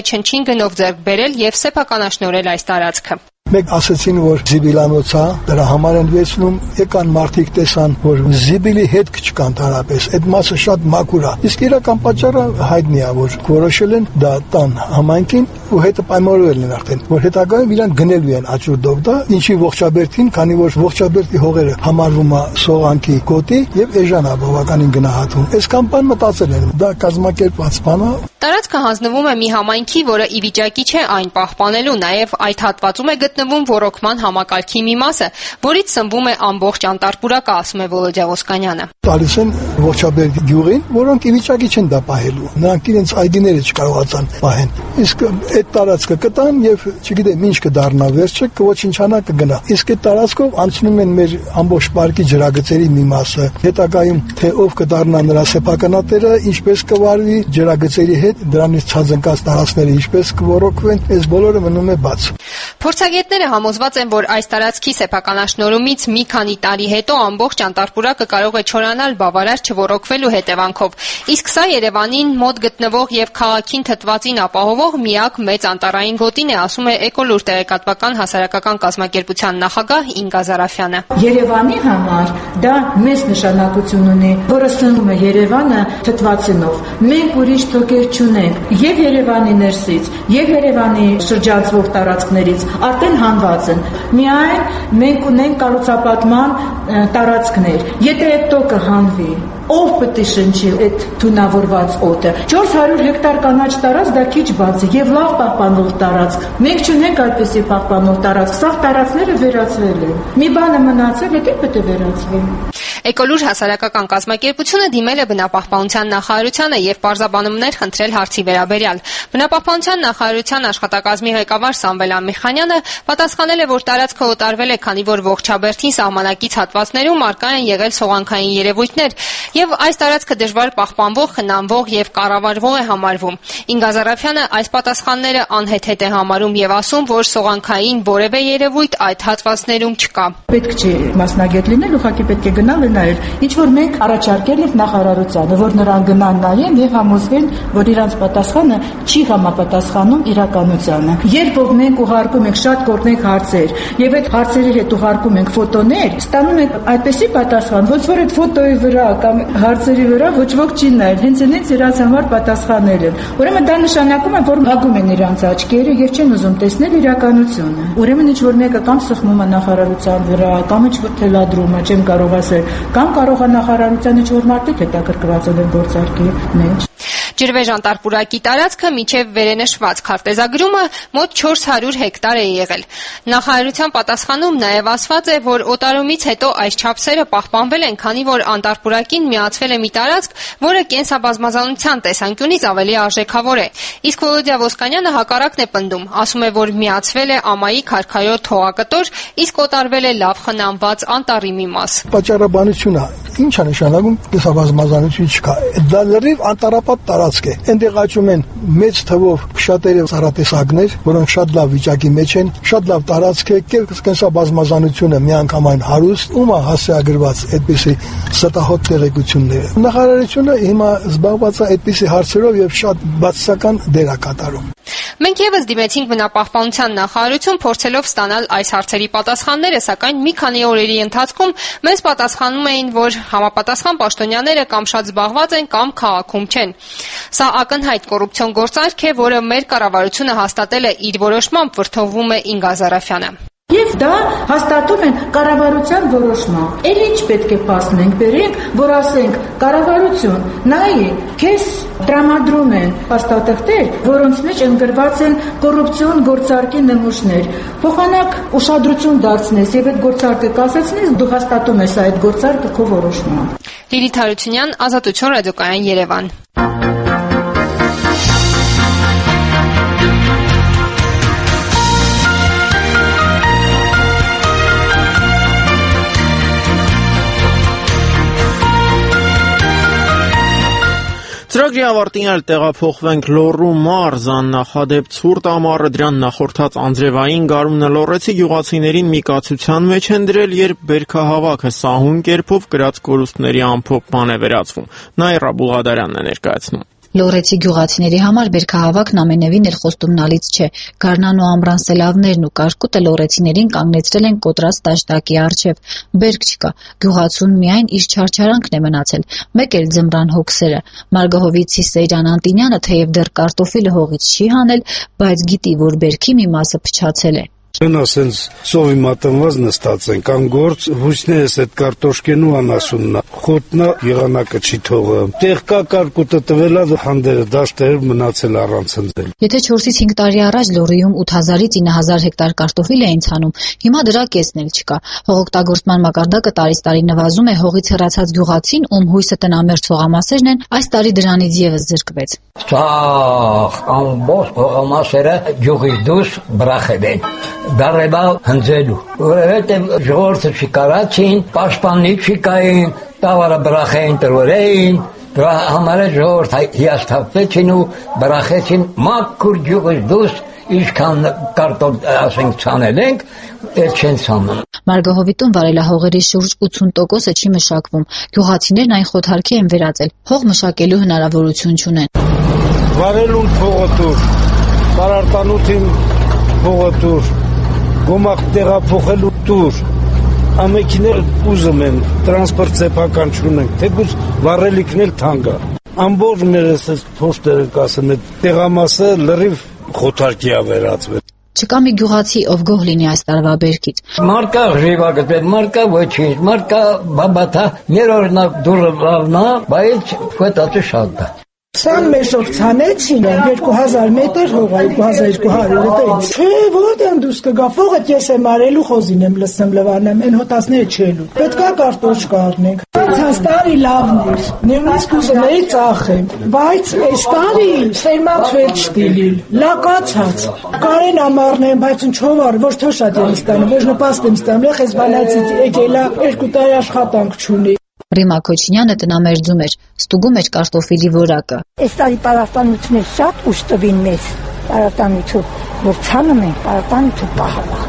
Speaker 16: չնչին գնով ձեռք բերել եւ սեփականաշնորհել այս տարածքը։
Speaker 17: Մեկ ասացին, որ Զիբիլանոց է, դրա համար են վեցնում, եկան մարդիկ տեսան, որ Զիբիլի հետք չկա ընդհանրապես, այդ մասը շատ մաքուր է։ Իսկ իրական պատճառը հայտնի է, որ որոշել են դա տան համայնքին ու հետը պայմանավորել են արդեն, որ հետագայում իրան գնելու են աճուրդով դա, ինչի ողջաբերդին, քանի որ ողջաբերդի հողերը համարվում է սողանքի գոտի եւ էժան է բավականին գնահատվում։ Այսքան բան մտածել են, դա կազմակերպված բան է։
Speaker 16: Տարածքը հանձնվում է մի համայնքի, որը ի վիճակի չէ այն պահպանելու, նաեւ այդ հատվածում է գտնվում ռոռոկման համակարգի մի մասը, որից սնվում է ամբողջ Անտարպուրակը, ասում է Վոլոդյա Ոսկանյանը։
Speaker 17: Տալիս են ողջաբերդի գյուղին, որոնք ի վիճակի չեն դա պահելու։ Նրանք իրենց այգիները չկարողացան պահեն։ Իսկ այդ տարածքը կտան եւ չգիտեմ ինչ կդառնա վերջը, կոչինչանա կգնա։ Իսկ այդ տարածքով անցնում են մեր ամբողջ պարկի ջրագծերի մի մասը։ Հետագայում թե ով կդառնա նրա սեփականատերը, ինչպես կվարվի ջրագծերի հետ, դրանից ցածընկած տարածքները ինչպես կոռոկվեն, այս բոլորը մնում է բաց։
Speaker 16: Փորձագետները համոզված են, որ այս տարածքի սեփականաշնորհումից մի քանի տարի հետո ամբողջ Անտարպուրակը կարող է չորանալ բավարար չոռոկվելու հետևանքով։ Իսկ սա Երևանին մոտ գտնվող եւ քաղաքին թթվածին ապահովող միակ մեծ անտառային գոտին է, ասում է Էկոլուր տեղեկատվական հասարակական կազմակերպության նախագահ Ինգա Զարաֆյանը։
Speaker 18: Երևանի համար դա մեծ նշանակություն ունի, որը սնվում է Երևանը թթվածինով։ Մենք ուրիշ թոքեր չունենք եւ Երևանի ներսից, եւ Երևանի շրջանցվող տարածքներից արդեն հանված են։ Միայն մենք ունենք կառուցապատման տարածքներ։ Եթե այդ տոկը հանվի, ով պետք է շնչի այդ թունավորված օդը։ չորս հարյուր հեկտար կանաչ տարածք դա քիչ բաց է եւ լավ պահպանող տարածք։ Մենք չունենք այդպիսի պահպանող տարածք, սա տարածքները վերացվել են։ Մի բանը մնացել է, դա պետք է վերացվի։
Speaker 16: Էկոլուր հասարակական կազմակերպությունը դիմել է բնապահպանության նախարարությանը եւ պարզաբանումներ խնդրել հարցի վերաբերյալ։ Բնապահպանության նախարարության աշխատակազմի ղեկավար Սամվել Ամիխանյանը պատասխանել է, որ տարածքը օտարվել է, քանի որ ողջաբերդին սահմանակից հատվածներում արկա են եղել սողանքային երևույթներ եւ այս տարածքը դժվար պահպանվող, խնամվող եւ կառավարվող է համարվում։ Ինգա Զարաֆյանը այս պատասխանները անհեթեթ է համարում եւ ասում, որ սողանքային որևէ երևույթ այդ հատվածներում չկա։
Speaker 18: Պետք չէ մասնագետ լինել, ուղղակի պետք է գնալ նայել։ Ինչ որ մենք առաջարկել ենք նախարարությանը, որ նրան գնան նայեն եւ համոզվեն, որ իրանց պատասխանը չի համապատասխանում իրականությանը։ Երբ որ մենք ուղարկում ենք շատ կողմենք հարցեր եւ այդ հարցերի հետ ուղարկում ենք ֆոտոներ, ստանում ենք այդպիսի պատասխան, ոնց որ այդ ֆոտոյի վրա կամ հարցերի վրա ոչ ոք չի նայել, հենց ինձ իրանց համար պատասխանել են։ Ուրեմն դա նշանակում է, որ հագում են իրանց աչքերը եւ չեն ուզում տեսնել իրականությունը։ Ուրեմն ինչ որ մեկը կամ սխմում է նախարարության վրա, կամ ինչ որ թելադրում է, չեմ կարող ասել, կամ կարող է նախարարությանը ինչ որ մարդիկ հետաքրքրված են գործարքի մեջ։
Speaker 16: Ջրվեժ Անտարպուրակի տարածքը միջև վերենշված քարտեզագրումը մոտ չորս հարյուր հեկտար է եղել։ Նախարարության պատասխանում նաև ասված է, որ օտարումից հետո այս չափսերը պահպանվել են, քանի որ Անտարպուրակին միացվել է մի տարածք, որը կենսաբազմազանության տեսանկյունից ավելի արժեքավոր է։ Իսկ Վոլոդյա Ոսկանյանը հակառակն է պնդում, ասում է, որ միացվել է ամայի քարքայոտ հողակտոր, իսկ օտարվել է լավ խնամված անտառի մի մաս։
Speaker 17: Պատճառաբանությունը ինչ է նշանակում կենսաբազմազանություն չկա։ Դա լրիվ անտառապատ տարածք է։ Այնտեղ աճում են մեծ թվով շատերը ծառատեսակներ, որոնք շատ լավ վիճակի մեջ են, շատ լավ տարածք է, կենսաբազմազանությունը միանգամայն հարուստ, ում է հասցեագրված այդպիսի ստահոդ տեղեկությունները։ Նախարարությունը հիմա զբաղված է այդպիսի հարցերով եւ շատ բացասական դեր է կատարում։
Speaker 16: Մենք եւս դիմեցինք բնապահպանության նախարարություն փորձելով ստանալ այս հարցերի պատասխանները, սակայն մի քանի օրերի ընթացքում մեզ պատասխանում էին, որ համապատասխան պաշտոնյաները կամ շատ զբաղված են, կամ քաղաքում չեն։ Սա ակնհայտ կոռուպցիոն գործարք է, որը մեր կառավարությունը հաստատել է իր որոշմամբ, վրթովվում է Ինգա Զարաֆյանը։
Speaker 18: Եվ դա հաստատում են կառավարության որոշմամբ։ Էլ ինչ պետք է փաստենք, բերենք, որ ասենք կառավարություն, նայի, քեզ տրամադրում են փաստաթղթեր, որոնց մեջ ընդգրկված են կոռուպցիոն գործարքի նմուշներ։ Փոխանակ ուշադրություն դարձնես եւ այդ գործարքը կասեցնես, դու հաստատում ես այդ գործարքը քո որոշմամբ։
Speaker 16: Լիլիթ Հարությունյան, Ազատություն, Ռադիոկայան, Երևան։
Speaker 1: Ծրագրի ավարտին էլ տեղափոխվենք Լոռու մարզ, աննախադեպ ցուրտ ամառը դրան նախորդած անձրևային գարունը լոռեցի գյուղացիներին մի կացության մեջ են դրել, երբ բերքահավաքը սահուն կերպով կրած կորուստների ամփոփման է վերածվում։ Նաիրա Բուլղադարյանն է ներկայացնում։
Speaker 2: Լոռեցի գյուղացիների համար բերքահավաքն ամենևին էլ խոստումնալից չէ։ Գարնան ու ամռան սելավներն ու կարկուտը լոռեցիներին կանգնեցրել են կոտրած դաշտակի առջև։ Բերք չկա, գյուղացուն միայն իր չարչարանքն է մնացել, մեկ էլ ձմռան հոգսերը։ Մարգահովիցի Սեյրան Անտինյանը թեև դեռ կարտոֆիլը հողից չի հանել, բայց գիտի, որ բերքի մի մասը փչացել է։
Speaker 19: Նա սենց սովի մատնված նստած են, կամ գործ հույսներս այդ կարտոշկենու անասուննա, խոտնա եղանակը չի թողը, տեղ կա կարկուտը տվելա հանդերը դաշտեր մնացել առանց ընձել։
Speaker 2: Եթե չորսից հինգ տարի առաջ Լոռիում ութ հազարից ինը հազար հեկտար կարտոֆիլ էին ցանում, հիմա դրա կեսն էլ չկա։ Հողօգտագործման մակարդակը տարից տարի նվազում է, հողից հեռացած գյուղացին, ում հույսը տնամերձ հողամասերն են, այս տարի դրանից եւս զրկվեց։
Speaker 20: Սաղ ամբողջ հողամասերը գյուղից դուրս բրախել են։ Դարեբա հնձելու, որովհետև ժողովուրդը չկարացին, պաշտպանի չկային, տավարը բրախային տրորեին, դրա համար ժողովուրդը հիասթափվեցին ու բրախեցին մաքուր գյուղից դուրս, ինչքան կարտոֆիլ ասենք ցանել ենք, այդ չեն ցանում։
Speaker 2: Մարգահովիտում վարելահողերի շուրջ ութուն տոկոսը չի մշակվում։ Գյուղացիներն այն խոթարքի են վերածել, հող մշակելու հնարավորություն չունեն։
Speaker 19: Վարելուն փողոտուր, Բարարտանութին փողոտուր, գոմախ տեղափոխելու տուր, ամեքիներ ուզում են, տրանսպորտ սեփական չունենք, թեկուզ վառելիքն էլ թանկ է։ Ամբողջ մեր այս փոստերը կասեմ, տեղամասը լրիվ խոթարքի է վերածվել։
Speaker 2: Չկա մի գյուղացի, ով գոհ լինի այս տարվա բերքից։
Speaker 20: Մարկա ժիվակը, մարկա ոչինչ, մարկա բաբաթա, ներօրինակ դուրը լավնա, բայց ֆոտոը շատ է։
Speaker 18: Սան մեշով ցանեցին երկու հազար մետր հող, երկու հազար երկու հարյուր տենց։ Չէ, որտեն դուրս կգա, փողը ես եմ արելու, խոզին եմ լսեմ լվանեմ, այն հոտասները չելու։ Պետքա կարտոշկա առնենք։ Ցած տարի լավն էր, նույնիսկ ուզում էի ծախեմ, բայց այս տարի սերմացվել չտիլիլ, լակացած։ Կարեն ամառնեմ, բայց ինչով որ թո շատ եմ ստանում, ոչ նպաստ եմ ստանում, ես բանացից եկելա երկու տարի աշխատանք չունի։
Speaker 2: Ռիմա Քոչինյանը տնամերձում էր, ստուգում էր կարտոֆիլի որակը։
Speaker 21: Այս տարի պարարտանություններ շատ ուշ տվին մեզ, պարարտանություն, որ ցանում են, պարարտանություն պահալա։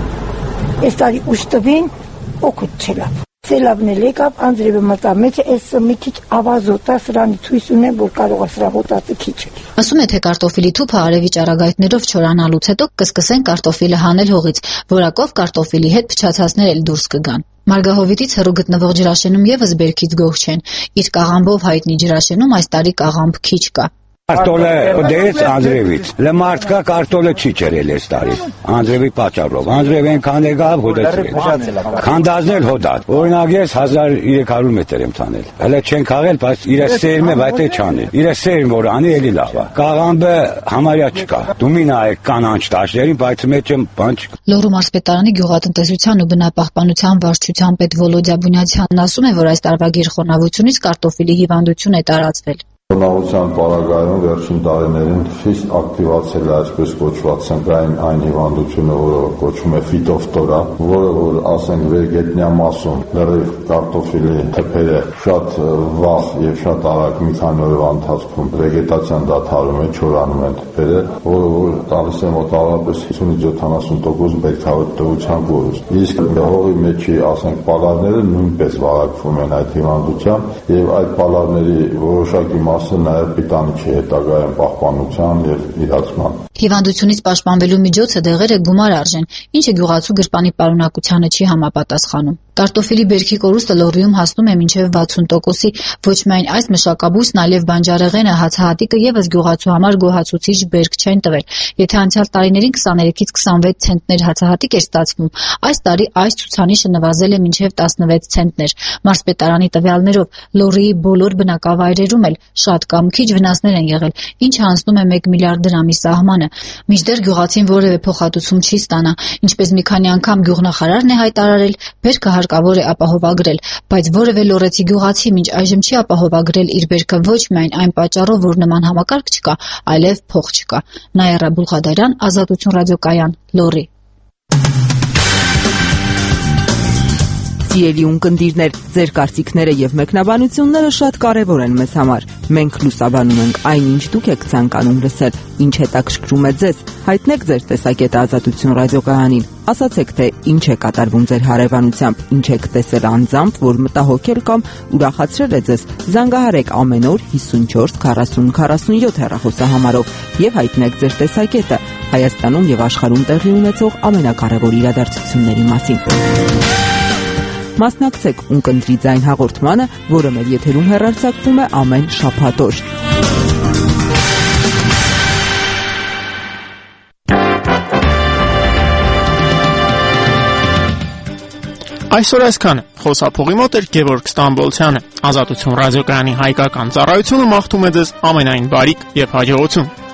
Speaker 21: Այս տարի ուշ տվին, օգուտ չելավ։ Սելավն էլ եկավ, անձրևը մտա մեջ, այս մի քիչ ավազոտ է, սրանից հույս ունեմ, որ կարող է սրա հոտածը քիչ է։
Speaker 2: Ասում է, թե կարտոֆիլի թուփը արևի ճառագայթներով չորանալուց հետո կսկսեն կարտոֆիլը հանել հողից, որակով կարտոֆիլի հետ փչացածներ էլ դուրս կգան։ Մարգահովիտից հեռու գտնվող ջրաշենում եւս բերքից գոհ չեն։ Իր կաղամբով հայտնի ջրաշենում այս տարի կաղամբ քիչ կա։
Speaker 22: Կարտոլը դեց Անդրևից։ Լմարտկա կարտոլը չի ջրել այս տարի։ Անդրևի պատճառով։ Անդրևեն քանդեգավ հոդացրել։ Քանդազնել հոդած։ Օրինակ ես հազար երեք հարյուր մետր եմ ցանել։ Հələ չեն քաղել, բայց իր սերմը վայտե չանել։ Իր սերմ որ անի էլի լավ է։ Կաղամբը համարյա չկա։ Դու մի նայեք կանանչ տաշներին, բայց մեջը բան չկա։
Speaker 2: Լոռու մարզպետարանի գյուղատնտեսության ու բնապահպանության վարչության պետ Վոլոդիա Բունյացյանն ասում է, որ այս տարվա գիրխոնավությունից կարտոֆիլի հիվանդություն է տարածվել։
Speaker 23: Խոնավության պարագայում վերջին տարիներին խիստ ակտիվացել է այսպես կոչված ցենտրային այն հիվանդությունը, որը կոչվում է ֆիտոֆտորա, որը որ ասենք վերգետնյա մասում լրիվ կարտոֆիլի թփերը շատ վաղ եւ շատ արագ մի քանի օրվա ընթացքում վեգետացիան դադարում է, չորանում են թփերը, որը որ տալիս է մոտավորապես հիսունից յոթանասուն տոկոս բերքահավատության կորուստ։ Իսկ հողի մեջի ասենք պալարները նույնպես վարակվում են այդ հիվանդությամբ եւ այդ պալարների որոշակի մասը նաև պիտանի չի հետագայում պահպանության եւ իրացման։
Speaker 2: Հիվանդությունից պաշտպանվելու միջոցը դեղերը գումար արժեն, ինչը գյուղացու գրպանի պարունակությանը չի համապատասխանում։ Կարտոֆիլի բերքի կորուստը Լոռիում հասնում է մինչև վաթսուն տոկոսի, ոչ միայն այս մշակաբույսն, այլև բանջարեղենը, հացահատիկը եւս գյուղացու համար գոհացուցիչ բերք չեն տվել։ Եթե անցյալ տարիներին քսաներեքից քսանվեց ցենտներ հացահատիկ էր ստացվում, այս տարի այս ցուցանիշը նվազել է մինչև տասնվեց ցենտներ։ Մարզպետարանի տվյալներով Լոռիի բոլոր բնակավայրերում էլ շատ կամ քիչ վնասներ են եղել, ինչը անցնում է մեկ միլիարդ դրամի սահմանը։ Մինչդեռ գյուղացին որևէ փոխհատուցում չի ստանա, ինչպես մի քանի անգամ գյուղնախարարն է հայտարարել, բերքը հարկավոր է ապահովագրել, բայց որևէ լոռեցի գյուղացի մինչ այժմ չի ապահովագրել իր բերքը ոչ միայն այն պատճառով, որ նման համակարգ չկա, այլև փող չկա։ Նաիրա Բուլղադարյան, Ազատություն ռադիոկայան, Լոռի։
Speaker 8: Սիրելի ունկնդիրներ, ձեր կարծիքները եւ մեկնաբանությունները շատ կարեւոր են մեզ համար։ Մենք լուսաբանում ենք այն, ինչ դուք եք ցանկանում լսել, ինչ հետաքրքրում է ձեզ։ Հայտնեք ձեր տեսակետը Ազատություն ռադիոկայանին։ Ասացեք, թե ինչ է կատարվում ձեր հարևանությամբ, ինչ եք տեսել անձամբ, որ մտահոգել կամ ուրախացրել է ձեզ։ Զանգահարեք ամեն օր հիսունչորս քառասուն քառասունյոթ հեռախոսահամարով եւ հայտնեք ձեր տեսակետը Հայաստանում եւ աշխարհում տեղի ունեցող ամենակարևոր իրադարձությունների մասին։ Մասնակցեք Ունկնդրի ձայն հաղորդմանը, որը մեր եթերում հեռարձակվում է ամեն շաբաթ օր։
Speaker 1: Այսօր այսքանը։ Խոսափողի մոտ էր Գևորգ Ստամբոլցյանը։ Ազատություն ռադիոկայանի հայկական ծառայությունը մաղթում է ձեզ ամենայն բարիք եւ հաջողություն։